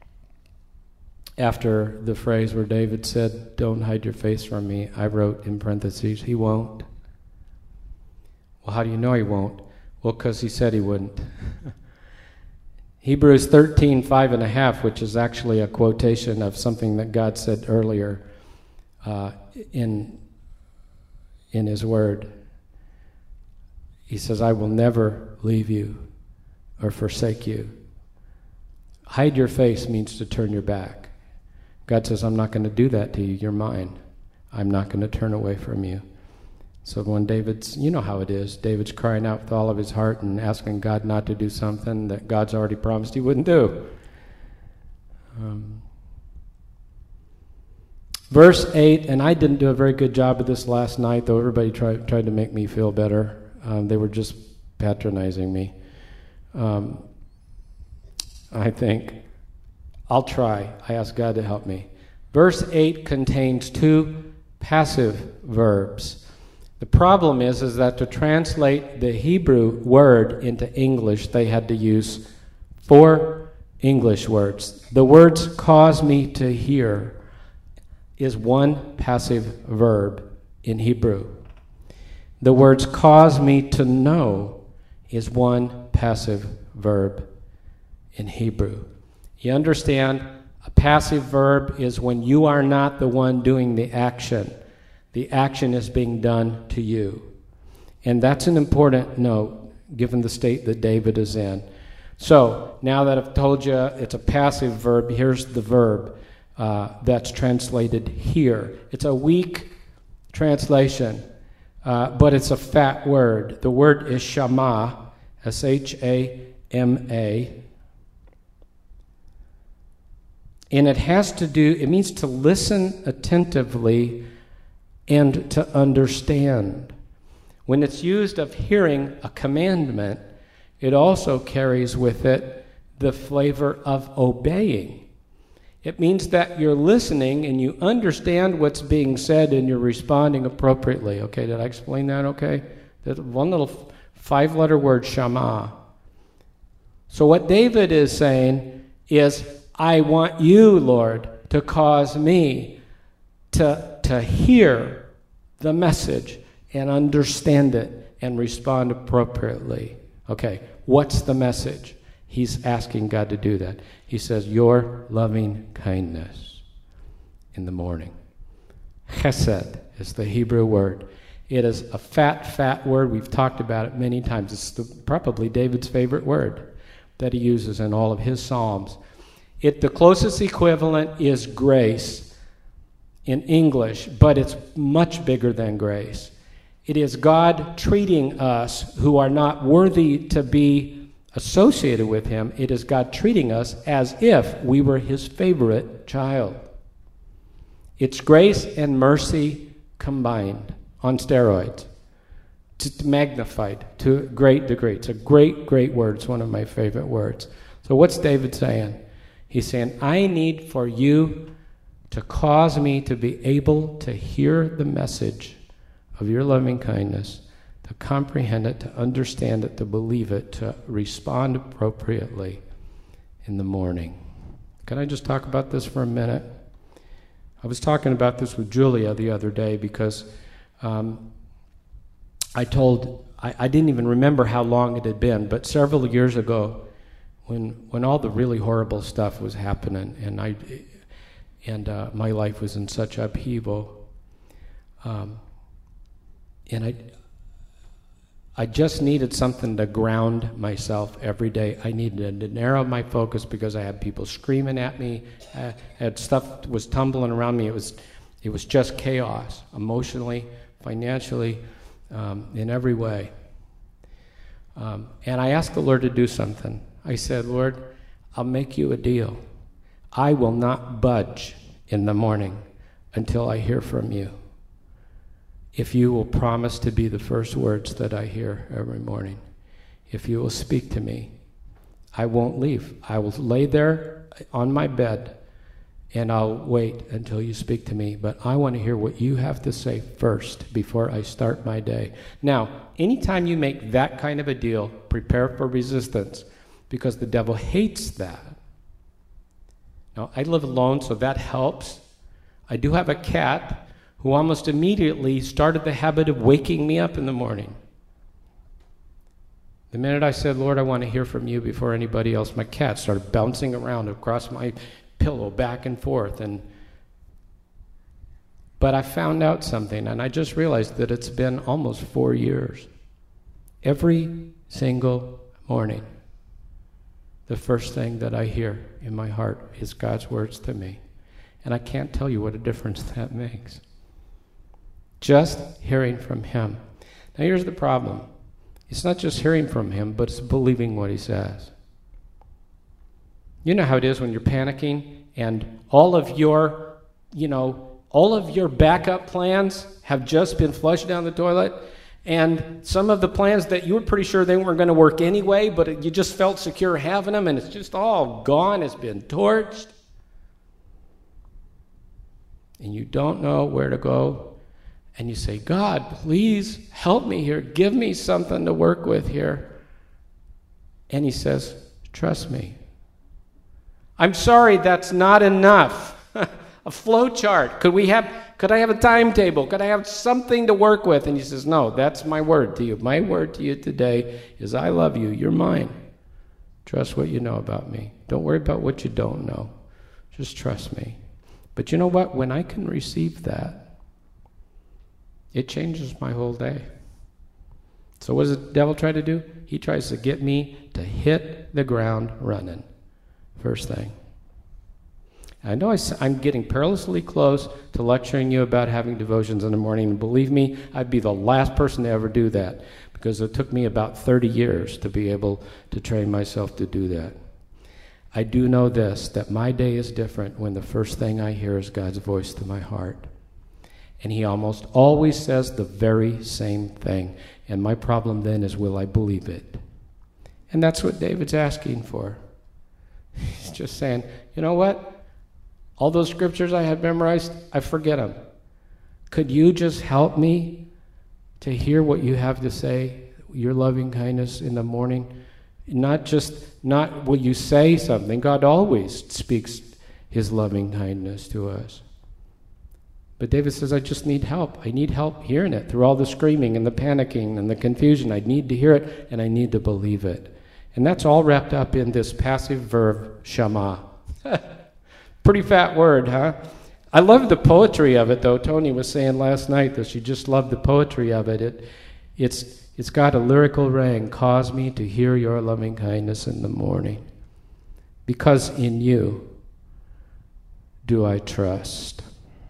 after the phrase where David said, don't hide your face from me, I wrote in parentheses, he won't. Well, how do you know he won't? Well, because he said he wouldn't. Hebrews thirteen, five and a half, which is actually a quotation of something that God said earlier uh, in, in his word. He says, I will never leave you or forsake you. Hide your face means to turn your back. God says, I'm not going to do that to you. You're mine. I'm not going to turn away from you. So when David's, you know how it is, David's crying out with all of his heart and asking God not to do something that God's already promised he wouldn't do. Um, verse eight, and I didn't do a very good job of this last night, though everybody tried, tried to make me feel better. Um, they were just patronizing me. Um, I think. I'll try. I ask God to help me. Verse eight contains two passive verbs. The problem is, is that to translate the Hebrew word into English, they had to use four English words. The words cause me to hear is one passive verb in Hebrew. The words cause me to know is one passive verb in Hebrew. You understand, a passive verb is when you are not the one doing the action. The action is being done to you. And that's an important note, given the state that David is in. So, now that I've told you it's a passive verb, here's the verb uh, that's translated here. It's a weak translation, uh, but it's a fat word. The word is shama, S H A M A. And it has to do, it means to listen attentively and to understand. When it's used of hearing a commandment, it also carries with it the flavor of obeying. It means that you're listening and you understand what's being said and you're responding appropriately. Okay, did I explain that okay? That one little five-letter word, shama. So what David is saying is, I want you, Lord, to cause me to, to hear the message and understand it and respond appropriately. Okay, what's the message? He's asking God to do that. He says, your loving kindness in the morning. Chesed is the Hebrew word. It is a fat, fat word. We've talked about it many times. It's the, probably David's favorite word that he uses in all of his Psalms. It, the closest equivalent is grace in English, but it's much bigger than grace. It is God treating us who are not worthy to be associated with him. It is God treating us as if we were his favorite child. It's grace and mercy combined on steroids, to, magnified to a great degree. It's a great, great word. It's one of my favorite words. So what's David saying? He's saying, I need for you to cause me to be able to hear the message of your loving kindness, to comprehend it, to understand it, to believe it, to respond appropriately in the morning. Can I just talk about this for a minute? I was talking about this with Julia the other day because um, I told, I, I didn't even remember how long it had been, but several years ago, when when all the really horrible stuff was happening, and I and uh, my life was in such upheaval, um, and I I just needed something to ground myself every day. I needed to narrow my focus because I had people screaming at me. I had stuff was tumbling around me. It was, it was just chaos, emotionally, financially, um, in every way. Um, and I asked the Lord to do something. I said, Lord, I'll make you a deal. I will not budge in the morning until I hear from you. If you will promise to be the first words that I hear every morning, if you will speak to me, I won't leave. I will lay there on my bed and I'll wait until you speak to me. But I want to hear what you have to say first before I start my day. Now, anytime you make that kind of a deal, prepare for resistance, because the devil hates that. Now, I live alone, so that helps. I do have a cat who almost immediately started the habit of waking me up in the morning. The minute I said, Lord, I want to hear from you before anybody else, my cat started bouncing around across my pillow back and forth. And but I found out something, and I just realized that it's been almost four years. Every single morning, the first thing that I hear in my heart is God's words to me. And I can't tell you what a difference that makes. Just hearing from him. Now here's the problem. It's not just hearing from him, but it's believing what he says. You know how it is when you're panicking and all of your, you know, all of your backup plans have just been flushed down the toilet, and some of the plans that you were pretty sure they weren't going to work anyway, but it, you just felt secure having them, and it's just all gone, it's been torched, and you don't know where to go. And you say, God, please help me here. Give me something to work with here. And he says, trust me. I'm sorry, that's not enough. A flow chart. Could we have, could I have a timetable? Could I have something to work with? And he says, no, that's my word to you. My word to you today is I love you. You're mine. Trust what you know about me. Don't worry about what you don't know. Just trust me. But you know what? When I can receive that, it changes my whole day. So what does the devil try to do? He tries to get me to hit the ground running. First thing. I know I'm getting perilously close to lecturing you about having devotions in the morning. And believe me, I'd be the last person to ever do that, because it took me about thirty years to be able to train myself to do that. I do know this, that my day is different when the first thing I hear is God's voice to my heart. And he almost always says the very same thing. And my problem then is, will I believe it? And that's what David's asking for. He's just saying, you know what? All those scriptures I had memorized, I forget them. Could you just help me to hear what you have to say, your loving kindness in the morning? Not just, not will you say something. God always speaks his loving kindness to us. But David says, I just need help. I need help hearing it through all the screaming and the panicking and the confusion. I need to hear it, and I need to believe it. And that's all wrapped up in this passive verb, shama. Pretty fat word, huh? I love the poetry of it, though. Tony was saying last night that she just loved the poetry of it. it it's, it's got a lyrical ring. Cause me to hear your loving kindness in the morning. Because in you do I trust.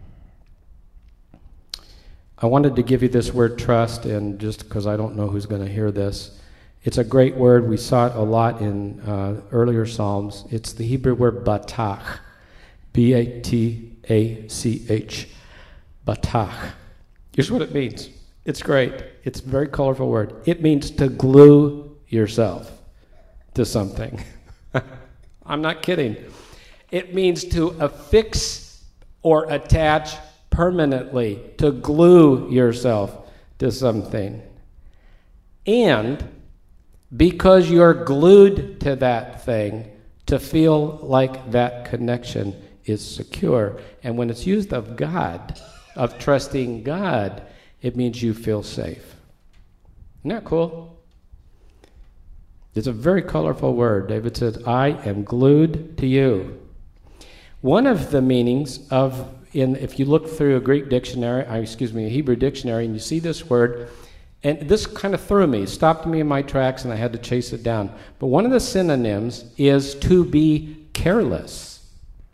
I wanted to give you this word trust, and just because I don't know who's going to hear this, it's a great word. We saw it a lot in uh, earlier Psalms. It's the Hebrew word batach, B A T A C H, batach. Here's what it means. It's great. It's a very colorful word. It means to glue yourself to something. I'm not kidding. It means to affix or attach permanently, to glue yourself to something. And because you're glued to that thing, to feel like that connection is secure. And when it's used of God, of trusting God, it means you feel safe. Isn't that cool? It's a very colorful word. David says, I am glued to you. One of the meanings of In, if you look through a Greek dictionary, uh, excuse me, a Hebrew dictionary, and you see this word, And this kind of threw me, stopped me in my tracks, and I had to chase it down. But one of the synonyms is to be careless.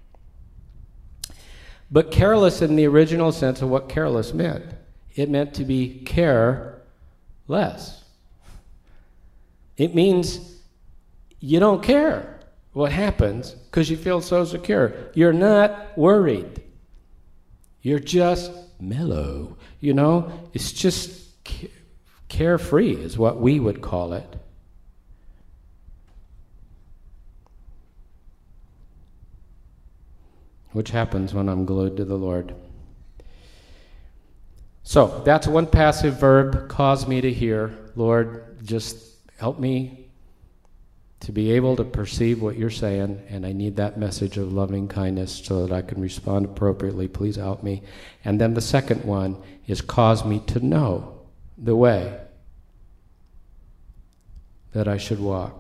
But careless in the original sense of what careless meant. It meant to be careless. It means you don't care what happens because you feel so secure. You're not worried. You're just mellow. You know, it's just carefree is what we would call it. Which happens when I'm glued to the Lord. So, that's one passive verb, cause me to hear. Lord, just help me to be able to perceive what you're saying, and I need that message of loving kindness so that I can respond appropriately. Please help me. And then the second one is cause me to know the way that I should walk.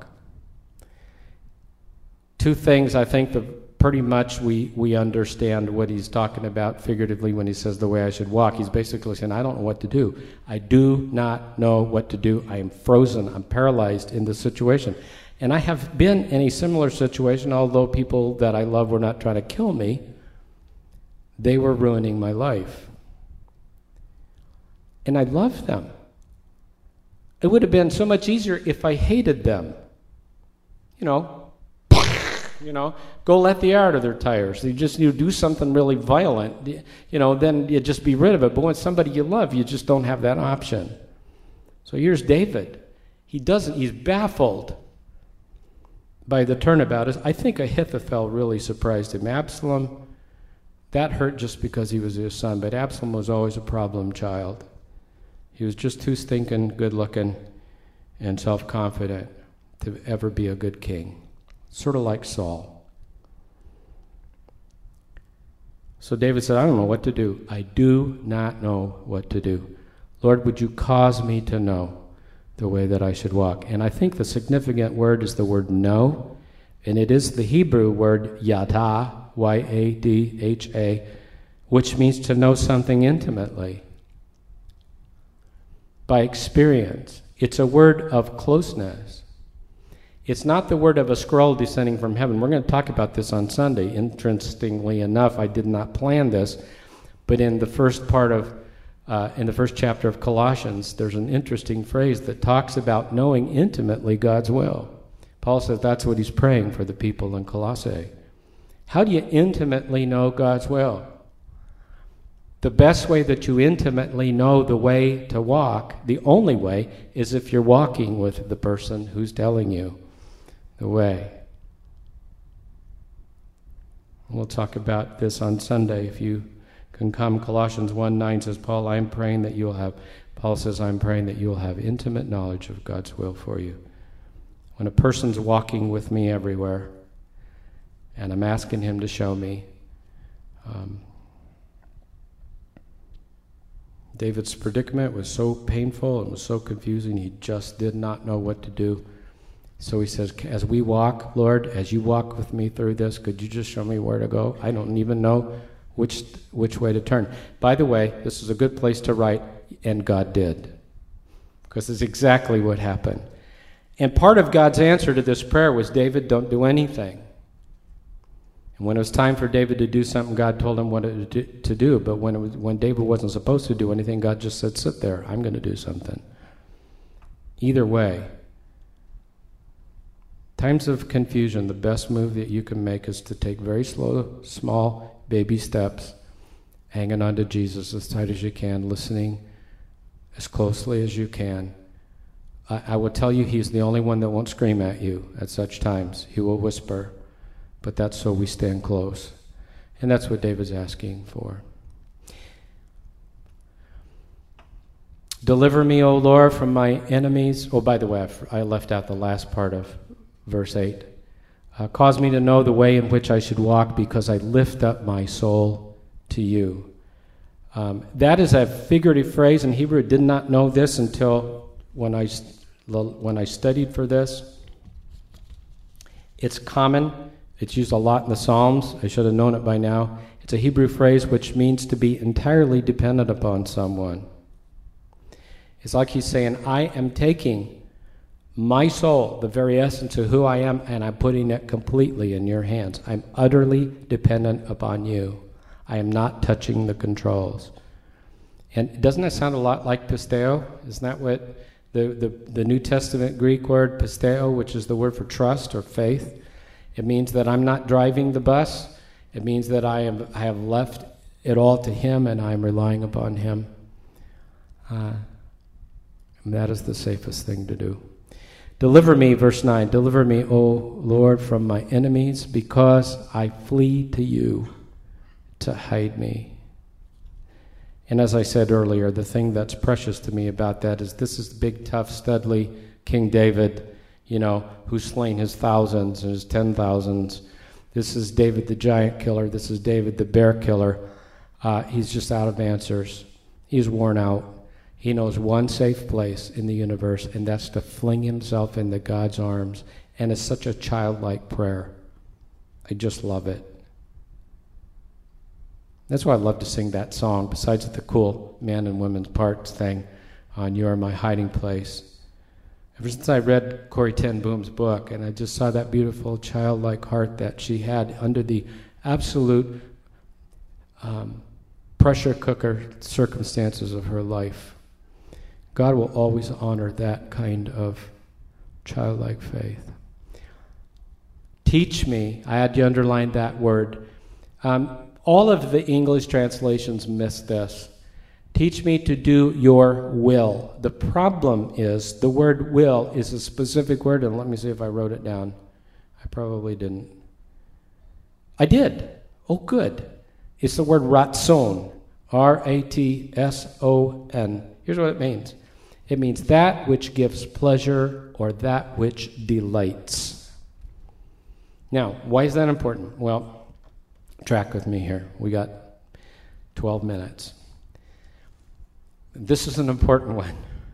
Two things I think that pretty much we, we understand what he's talking about figuratively when he says the way I should walk. He's basically saying, I don't know what to do. I do not know what to do. I am frozen. I'm paralyzed in this situation. And I have been in a similar situation, although people that I love were not trying to kill me. They were ruining my life. And I loved them. It would have been so much easier if I hated them. You know, you know, go let the air out of their tires. You just you do something really violent, you know, then you just be rid of it. But when somebody you love, you just don't have that option. So here's David. He doesn't, he's baffled by the turnabout. I think Ahithophel really surprised him. Absalom, that hurt just because he was his son, but Absalom was always a problem child. He was just too stinking good-looking and self-confident to ever be a good king. Sort of like Saul. So David said, I don't know what to do. I do not know what to do. Lord, would you cause me to know the way that I should walk? And I think the significant word is the word know, and it is the Hebrew word yada, Y A D H A, which means to know something intimately. By experience. It's a word of closeness. It's not the word of a scroll descending from heaven. We're going to talk about this on Sunday. Interestingly enough, I did not plan this, but in the first part of, uh, in the first chapter of Colossians, there's an interesting phrase that talks about knowing intimately God's will. Paul says that's what he's praying for the people in Colossae. How do you intimately know God's will? The best way that you intimately know the way to walk, the only way, is if you're walking with the person who's telling you the way. We'll talk about this on Sunday if you can come. Colossians one nine says, Paul, I'm praying that you'll have, Paul says, I'm praying that you'll have intimate knowledge of God's will for you. When a person's walking with me everywhere, and I'm asking him to show me, um, David's predicament was so painful and was so confusing, he just did not know what to do. So he says, as we walk, Lord, as you walk with me through this, could you just show me where to go? I don't even know which which way to turn. By the way, this is a good place to write, and God did. Because it's exactly what happened. And part of God's answer to this prayer was, David, don't do anything. And when it was time for David to do something, God told him what to do. But when it was, when David wasn't supposed to do anything, God just said, sit there, I'm going to do something. Either way, times of confusion, the best move that you can make is to take very slow, small, baby steps, hanging on to Jesus as tight as you can, listening as closely as you can. I, I will tell you, he's the only one that won't scream at you at such times. He will whisper. But that's so we stand close. And that's what David's asking for. Deliver me, O Lord, from my enemies. Oh, by the way, I left out the last part of verse eight. Uh, cause me to know the way in which I should walk, because I lift up my soul to you. Um, that is a figurative phrase in Hebrew. I did not know this until when I, when I studied for this. It's common. It's used a lot in the Psalms. I should have known it by now. It's a Hebrew phrase which means to be entirely dependent upon someone. It's like he's saying, I am taking my soul, the very essence of who I am, and I'm putting it completely in your hands. I'm utterly dependent upon you. I am not touching the controls. And doesn't that sound a lot like pisteo? Isn't that what the, the, the New Testament Greek word pisteo, which is the word for trust or faith? It means that I'm not driving the bus. It means that I am I have left it all to him and I'm relying upon him. Uh, and that is the safest thing to do. Deliver me, verse nine, deliver me, O Lord, from my enemies, because I flee to you to hide me. And as I said earlier, the thing that's precious to me about that is this is the big, tough, studly King David, you know, who's slain his thousands and his ten thousands. This is David the giant killer. This is David the bear killer. Uh, he's just out of answers. He's worn out. He knows one safe place in the universe, and that's to fling himself into God's arms. And it's such a childlike prayer. I just love it. That's why I love to sing that song, besides the cool man and women's parts thing on You Are My Hiding Place. Ever since I read Corrie ten Boom's book, and I just saw that beautiful childlike heart that she had under the absolute um, pressure cooker circumstances of her life. God will always honor that kind of childlike faith. Teach me, I had you underline that word. Um, all of the English translations miss this. Teach me to do your will. The problem is the word will is a specific word, and let me see if I wrote it down. I probably didn't. I did. Oh, good. It's the word ratzon, R A T S O N. Here's what it means. It means that which gives pleasure or that which delights. Now, why is that important? Well, track with me here. We got twelve minutes. This is an important one.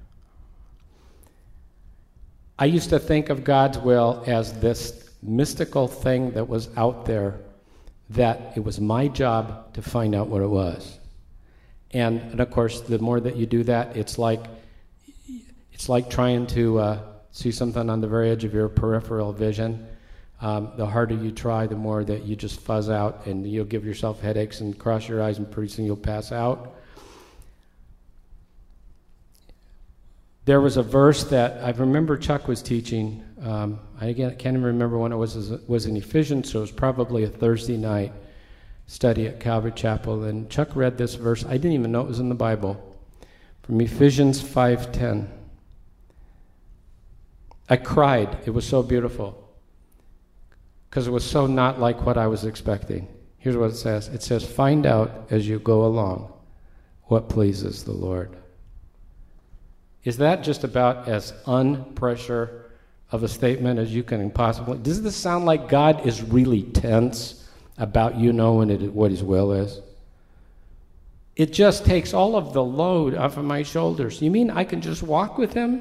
I used to think of God's will as this mystical thing that was out there, that it was my job to find out what it was. And, and of course, the more that you do that, it's like it's like trying to uh, see something on the very edge of your peripheral vision. Um, the harder you try, the more that you just fuzz out, and you'll give yourself headaches and cross your eyes, and pretty soon you'll pass out. There was a verse that I remember Chuck was teaching. Um, I again, can't even remember when it was. It was in Ephesians, so it was probably a Thursday night study at Calvary Chapel. And Chuck read this verse. I didn't even know it was in the Bible. From Ephesians five ten. I cried. It was so beautiful. Because it was so not like what I was expecting. Here's what it says. It says, find out as you go along what pleases the Lord. Is that just about as unpressure of a statement as you can possibly? Does this sound like God is really tense about you knowing it, what his will is? It just takes all of the load off of my shoulders. You mean I can just walk with him?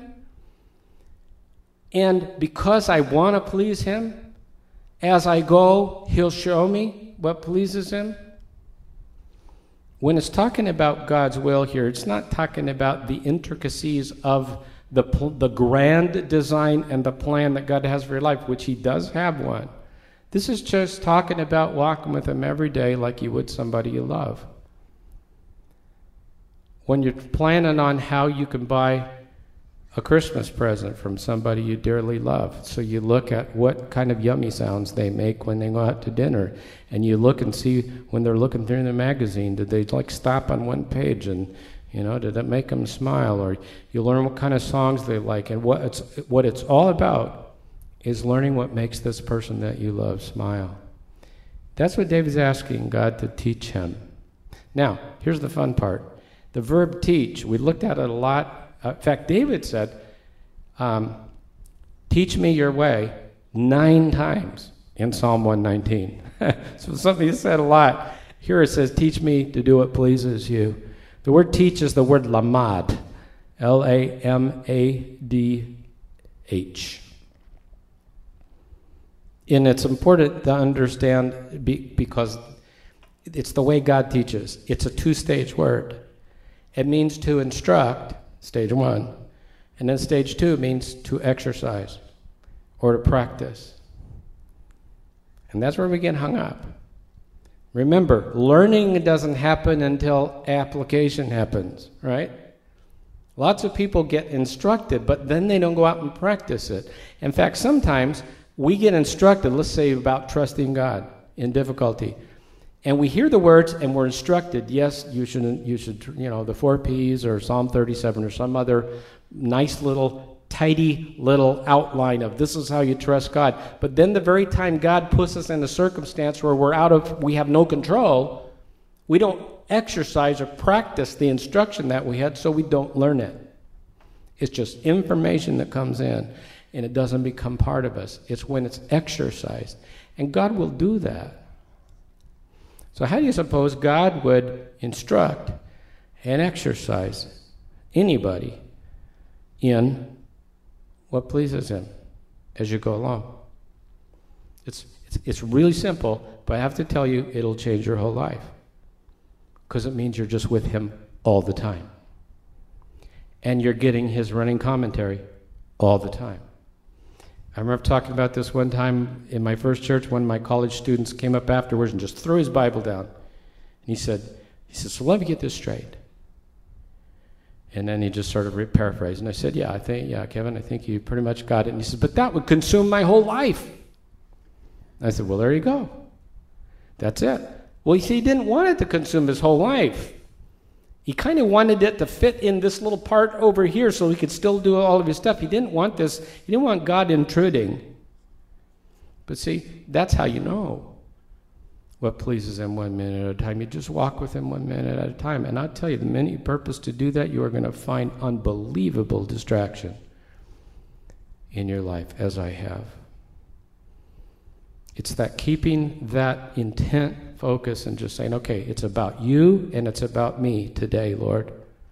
And because I want to please him, as I go, he'll show me what pleases him? When it's talking about God's will here, it's not talking about the intricacies of the, the grand design and the plan that God has for your life, which he does have one. This is just talking about walking with him every day like you would somebody you love. When you're planning on how you can buy a Christmas present from somebody you dearly love. So you look at what kind of yummy sounds they make when they go out to dinner. And you look and see when they're looking through the magazine, did they like stop on one page and, you know, did it make them smile? Or you learn what kind of songs they like. And what it's, what it's all about is learning what makes this person that you love smile. That's what David's asking God to teach him. Now, here's the fun part. The verb teach, we looked at it a lot. Uh, in fact, David said, um, teach me your way nine times in Psalm one nineteen. So something he said a lot. Here it says, teach me to do what pleases you. The word teach is the word lamad, L A M A D H. And it's important to understand be, because it's the way God teaches. It's a two-stage word. It means to instruct, Stage one. And then stage two means to exercise or to practice. And that's where we get hung up. Remember, learning doesn't happen until application happens, right? Lots of people get instructed, but then they don't go out and practice it. In fact, sometimes we get instructed, let's say about trusting God in difficulty, and we hear the words and we're instructed, yes, you should, you should, you know, the four P's or Psalm thirty-seven or some other nice little, tidy little outline of this is how you trust God. But then the very time God puts us in a circumstance where we're out of, we have no control, we don't exercise or practice the instruction that we had, so we don't learn it. It's just information that comes in, and it doesn't become part of us. It's when it's exercised. And God will do that. So how do you suppose God would instruct and exercise anybody in what pleases him as you go along? It's, it's, it's really simple, but I have to tell you, it'll change your whole life. Because it means you're just with him all the time. And you're getting his running commentary all the time. I remember talking about this one time in my first church. One of my college students came up afterwards and just threw his Bible down. And he said, he said, so let me get this straight. And then he just sort of paraphrased. And I said, yeah, I think, yeah, Kevin, I think you pretty much got it. And he said, but that would consume my whole life. And I said, well, there you go. That's it. Well, you see, he didn't want it to consume his whole life. He kind of wanted it to fit in this little part over here so he could still do all of his stuff. He didn't want this. He didn't want God intruding. But see, that's how you know what pleases him one minute at a time. You just walk with him one minute at a time. And I'll tell you, the minute you purpose to do that, you are going to find unbelievable distraction in your life, as I have. It's that keeping that intent focus and just saying, okay, it's about you and it's about me today, Lord.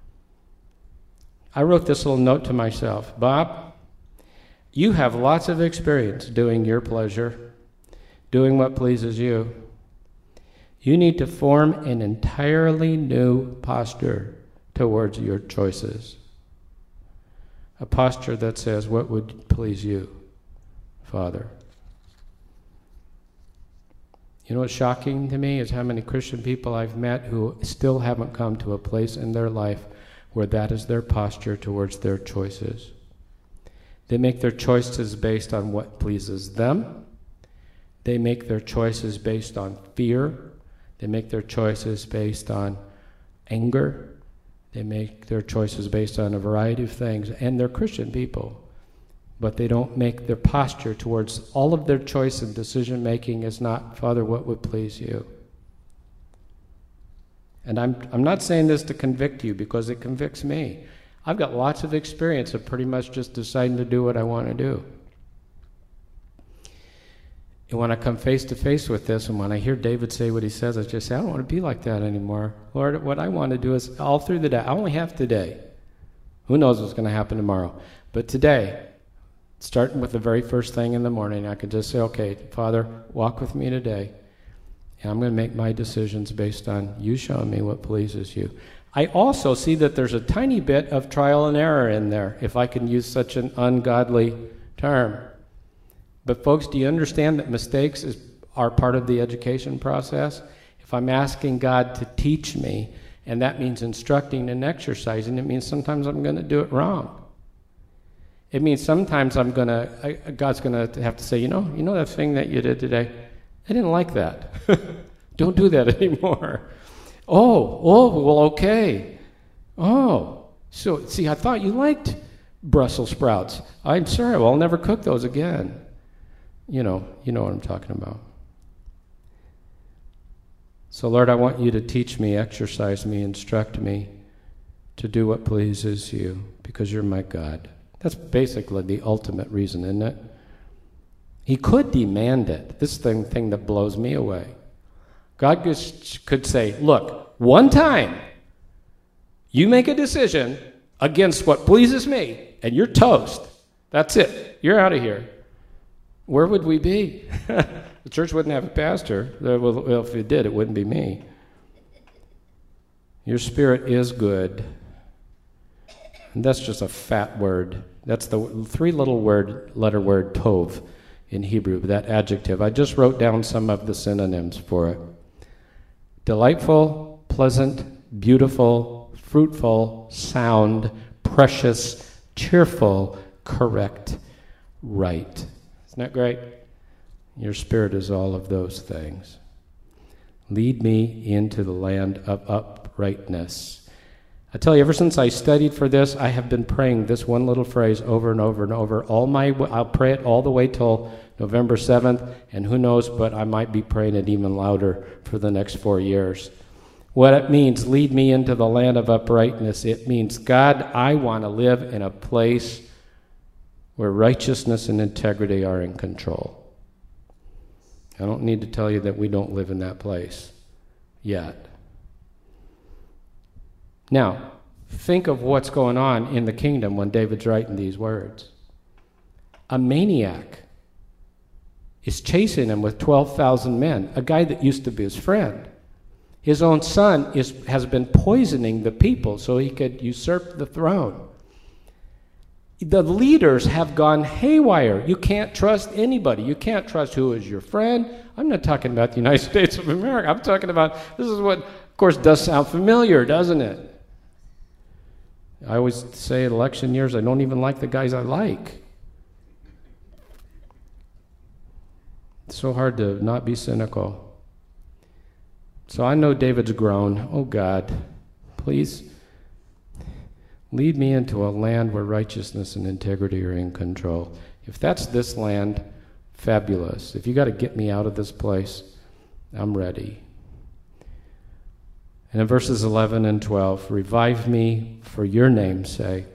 I wrote this little note to myself. Bob, you have lots of experience doing your pleasure, doing what pleases you. You need to form an entirely new posture towards your choices. A posture that says, what would please you, Father? You know what's shocking to me is how many Christian people I've met who still haven't come to a place in their life where that is their posture towards their choices. They make their choices based on what pleases them. They make their choices based on fear. They make their choices based on anger. They make their choices based on a variety of things. And they're Christian people. But they don't make their posture towards all of their choice and decision-making is not, Father, what would please you? And I'm, I'm not saying this to convict you because it convicts me. I've got lots of experience of pretty much just deciding to do what I want to do. And when I come face to face with this, and when I hear David say what he says, I just say, I don't want to be like that anymore. Lord, what I want to do is all through the day, I only have today. Who knows what's going to happen tomorrow? But today, starting with the very first thing in the morning, I could just say, okay, Father, walk with me today, and I'm going to make my decisions based on you showing me what pleases you. I also see that there's a tiny bit of trial and error in there, if I can use such an ungodly term. But folks, do you understand that mistakes is, are part of the education process? If I'm asking God to teach me, and that means instructing and exercising, it means sometimes I'm going to do it wrong. It means sometimes I'm gonna, I, God's gonna have to say, you know, you know that thing that you did today? I didn't like that. Don't do that anymore. Oh, oh, well, okay. Oh, so see, I thought you liked Brussels sprouts. I'm sorry, well, I'll never cook those again. You know, you know what I'm talking about. So, Lord, I want you to teach me, exercise me, instruct me to do what pleases you, because you're my God. That's basically the ultimate reason, isn't it? He could demand it. This thing, thing that blows me away. God just could say, look, one time you make a decision against what pleases me, and you're toast. That's it. You're out of here. Where would we be? The church wouldn't have a pastor. Well, if it did, it wouldn't be me. Your spirit is good. And that's just a fat word. That's the three little word, letter word, tov, in Hebrew, that adjective. I just wrote down some of the synonyms for it. Delightful, pleasant, beautiful, fruitful, sound, precious, cheerful, correct, right. Isn't that great? Your spirit is all of those things. Lead me into the land of uprightness. I tell you, ever since I studied for this, I have been praying this one little phrase over and over and over. All my, I'll pray it all the way till November seventh, and who knows, but I might be praying it even louder for the next four years. What it means, lead me into the land of uprightness. It means, God, I want to live in a place where righteousness and integrity are in control. I don't need to tell you that we don't live in that place yet. Now, think of what's going on in the kingdom when David's writing these words. A maniac is chasing him with twelve thousand men, a guy that used to be his friend. His own son is, has been poisoning the people so he could usurp the throne. The leaders have gone haywire. You can't trust anybody. You can't trust who is your friend. I'm not talking about the United States of America. I'm talking about, this is what, of course, does sound familiar, doesn't it? I always say in election years, I don't even like the guys I like. It's so hard to not be cynical. So I know David's groan, oh God, please lead me into a land where righteousness and integrity are in control. If that's this land, fabulous. If you got to get me out of this place, I'm ready. And in verses eleven and twelve, revive me for your name's sake,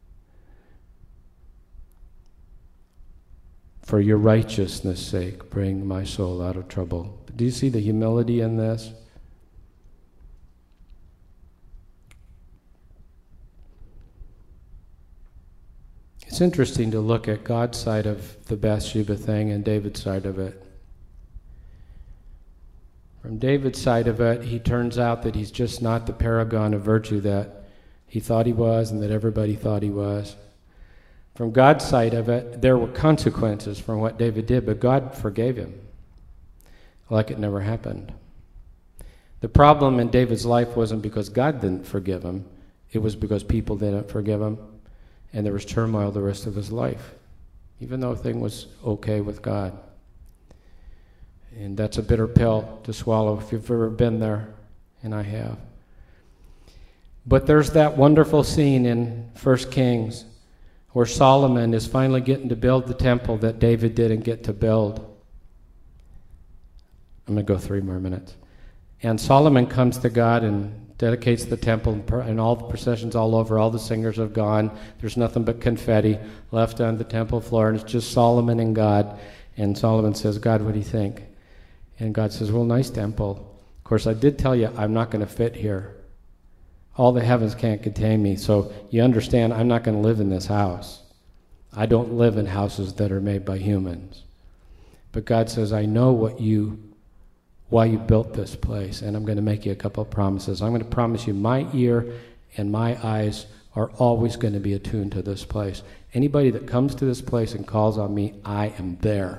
for your righteousness' sake, bring my soul out of trouble. Do you see the humility in this? It's interesting to look at God's side of the Bathsheba thing and David's side of it. From David's side of it, he turns out that he's just not the paragon of virtue that he thought he was and that everybody thought he was. From God's side of it, there were consequences from what David did, but God forgave him like it never happened. The problem in David's life wasn't because God didn't forgive him. It was because people didn't forgive him. And there was turmoil the rest of his life, even though everything was okay with God. And that's a bitter pill to swallow if you've ever been there, and I have. But there's that wonderful scene in First Kings where Solomon is finally getting to build the temple that David didn't get to build. I'm going to go three more minutes. And Solomon comes to God and dedicates the temple, and all the processions all over, all the singers have gone. There's nothing but confetti left on the temple floor, and it's just Solomon and God. And Solomon says, God, what do you think? And God says, well, nice temple. Of course, I did tell you I'm not going to fit here. All the heavens can't contain me, so you understand I'm not going to live in this house. I don't live in houses that are made by humans. But God says, I know what you why you built this place, and I'm going to make you a couple of promises. I'm going to promise you my ear and my eyes are always going to be attuned to this place. Anybody that comes to this place and calls on me, I am there.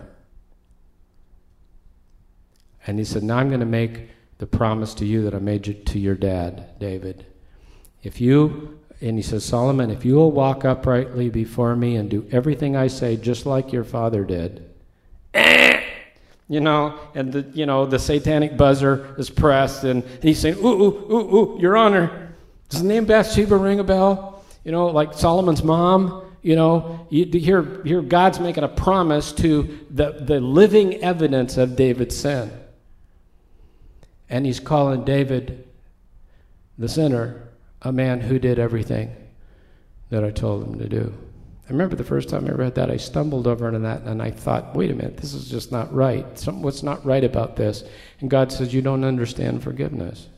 And he said, now I'm going to make the promise to you that I made you to your dad, David. If you, and he says, Solomon, if you will walk uprightly before me and do everything I say just like your father did, you know, and the, you know, the satanic buzzer is pressed, and, and he's saying, ooh, ooh, ooh, ooh, Your Honor, does the name Bathsheba ring a bell? You know, like Solomon's mom, you know, you hear, hear God's making a promise to the, the living evidence of David's sin. And he's calling David, the sinner, a man who did everything that I told him to do. I remember the first time I read that, I stumbled over into that, and I thought, wait a minute, this is just not right. Something, what's not right about this? And God says, you don't understand forgiveness.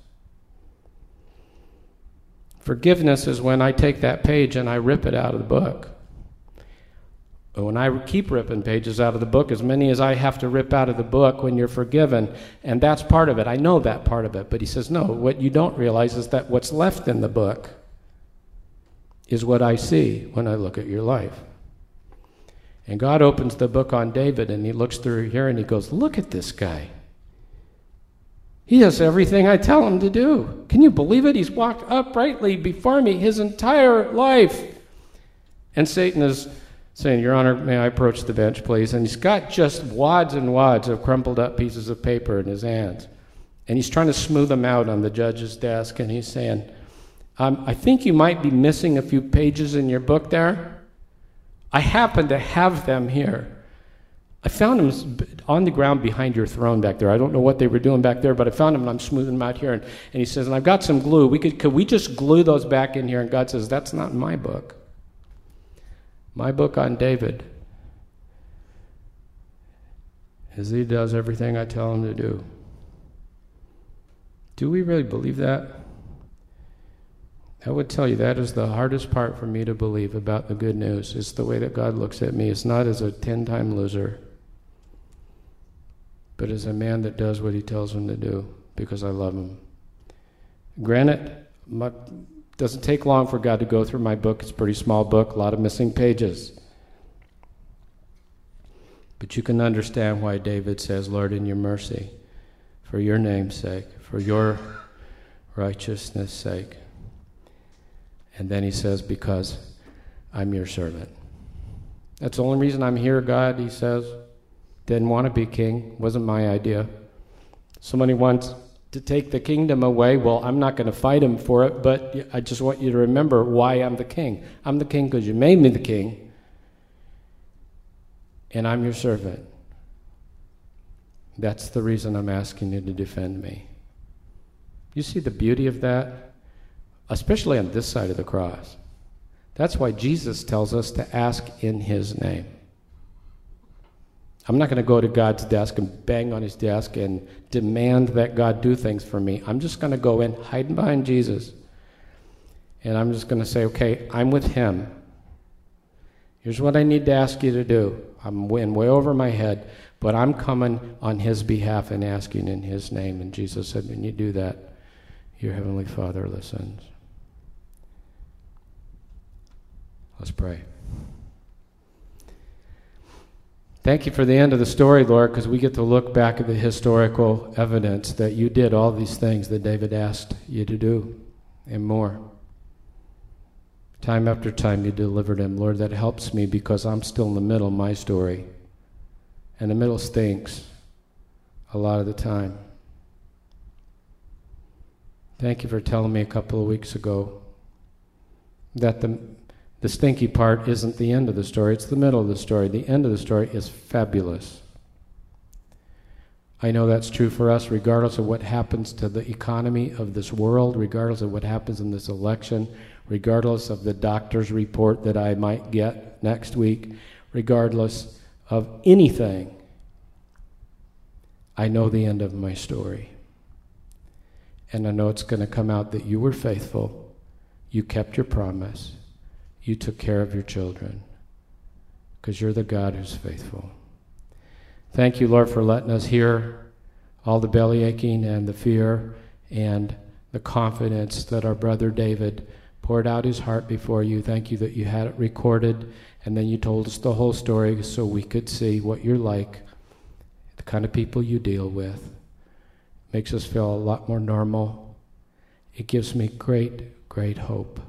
Forgiveness is when I take that page and I rip it out of the book. But when I keep ripping pages out of the book, as many as I have to rip out of the book when you're forgiven, and that's part of it. I know that part of it. But he says, no, what you don't realize is that what's left in the book is what I see when I look at your life. And God opens the book on David, and he looks through here, and he goes, look at this guy. He does everything I tell him to do. Can you believe it? He's walked uprightly before me his entire life. And Satan is saying, Your Honor, may I approach the bench, please? And he's got just wads and wads of crumpled up pieces of paper in his hands. And he's trying to smooth them out on the judge's desk, and he's saying, um, I think you might be missing a few pages in your book there. I happen to have them here. I found them on the ground behind your throne back there. I don't know what they were doing back there, but I found them, and I'm smoothing them out here. And, and he says, and I've got some glue. We could, could we just glue those back in here? And God says, that's not my book. My book on David is he does everything I tell him to do. Do we really believe that? I would tell you that is the hardest part for me to believe about the good news. It's the way that God looks at me. It's not as a ten-time loser, but as a man that does what he tells him to do because I love him. Granted, my, doesn't take long for God to go through my book. It's a pretty small book, a lot of missing pages. But you can understand why David says, Lord, in your mercy, for your name's sake, for your righteousness' sake. And then he says, because I'm your servant. That's the only reason I'm here, God, he says. Didn't want to be king. Wasn't my idea. Somebody wants to take the kingdom away. Well, I'm not going to fight him for it, but I just want you to remember why I'm the king. I'm the king because you made me the king. And I'm your servant. That's the reason I'm asking you to defend me. You see the beauty of that? Especially on this side of the cross. That's why Jesus tells us to ask in his name. I'm not going to go to God's desk and bang on his desk and demand that God do things for me. I'm just going to go in, hiding behind Jesus. And I'm just going to say, okay, I'm with him. Here's what I need to ask you to do. I'm in way over my head, but I'm coming on his behalf and asking in his name. And Jesus said, when you do that, your heavenly Father listens. Let's pray. Thank you for the end of the story, Lord, because we get to look back at the historical evidence that you did all these things that David asked you to do and more. Time after time you delivered him. Lord, that helps me because I'm still in the middle of my story. And the middle stinks a lot of the time. Thank you for telling me a couple of weeks ago that the The stinky part isn't the end of the story, it's the middle of the story. The end of the story is fabulous. I know that's true for us regardless of what happens to the economy of this world, regardless of what happens in this election, regardless of the doctor's report that I might get next week, regardless of anything. I know the end of my story. And I know it's going to come out that you were faithful, you kept your promise, you took care of your children, because you're the God who's faithful. Thank you, Lord, for letting us hear all the belly aching and the fear and the confidence that our brother David poured out his heart before you. Thank you that you had it recorded, and then you told us the whole story so we could see what you're like, the kind of people you deal with. Makes us feel a lot more normal. It gives me great, great hope.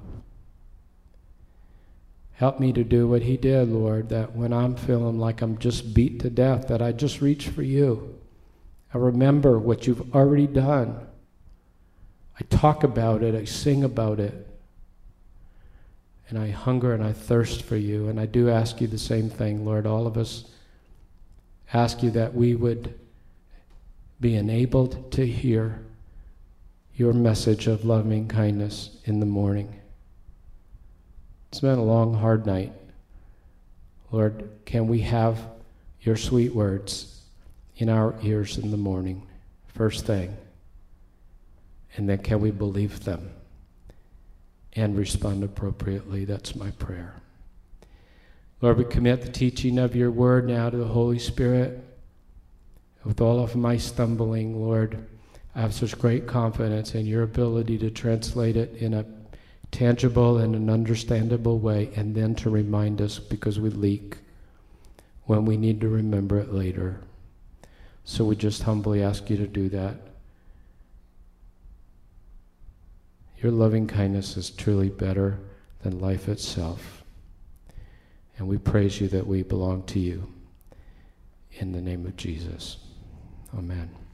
Help me to do what he did, Lord, that when I'm feeling like I'm just beat to death, that I just reach for you. I remember what you've already done. I talk about it, I sing about it. And I hunger and I thirst for you. And I do ask you the same thing, Lord. All of us ask you that we would be enabled to hear your message of loving kindness in the morning. It's been a long, hard night. Lord, can we have your sweet words in our ears in the morning, first thing? And then can we believe them and respond appropriately? That's my prayer. Lord, we commit the teaching of your word now to the Holy Spirit. With all of my stumbling, Lord, I have such great confidence in your ability to translate it in a tangible in an understandable way, and then to remind us, because we leak, when we need to remember it later. So we just humbly ask you to do that. Your loving kindness is truly better than life itself. And we praise you that we belong to you. In the name of Jesus. Amen.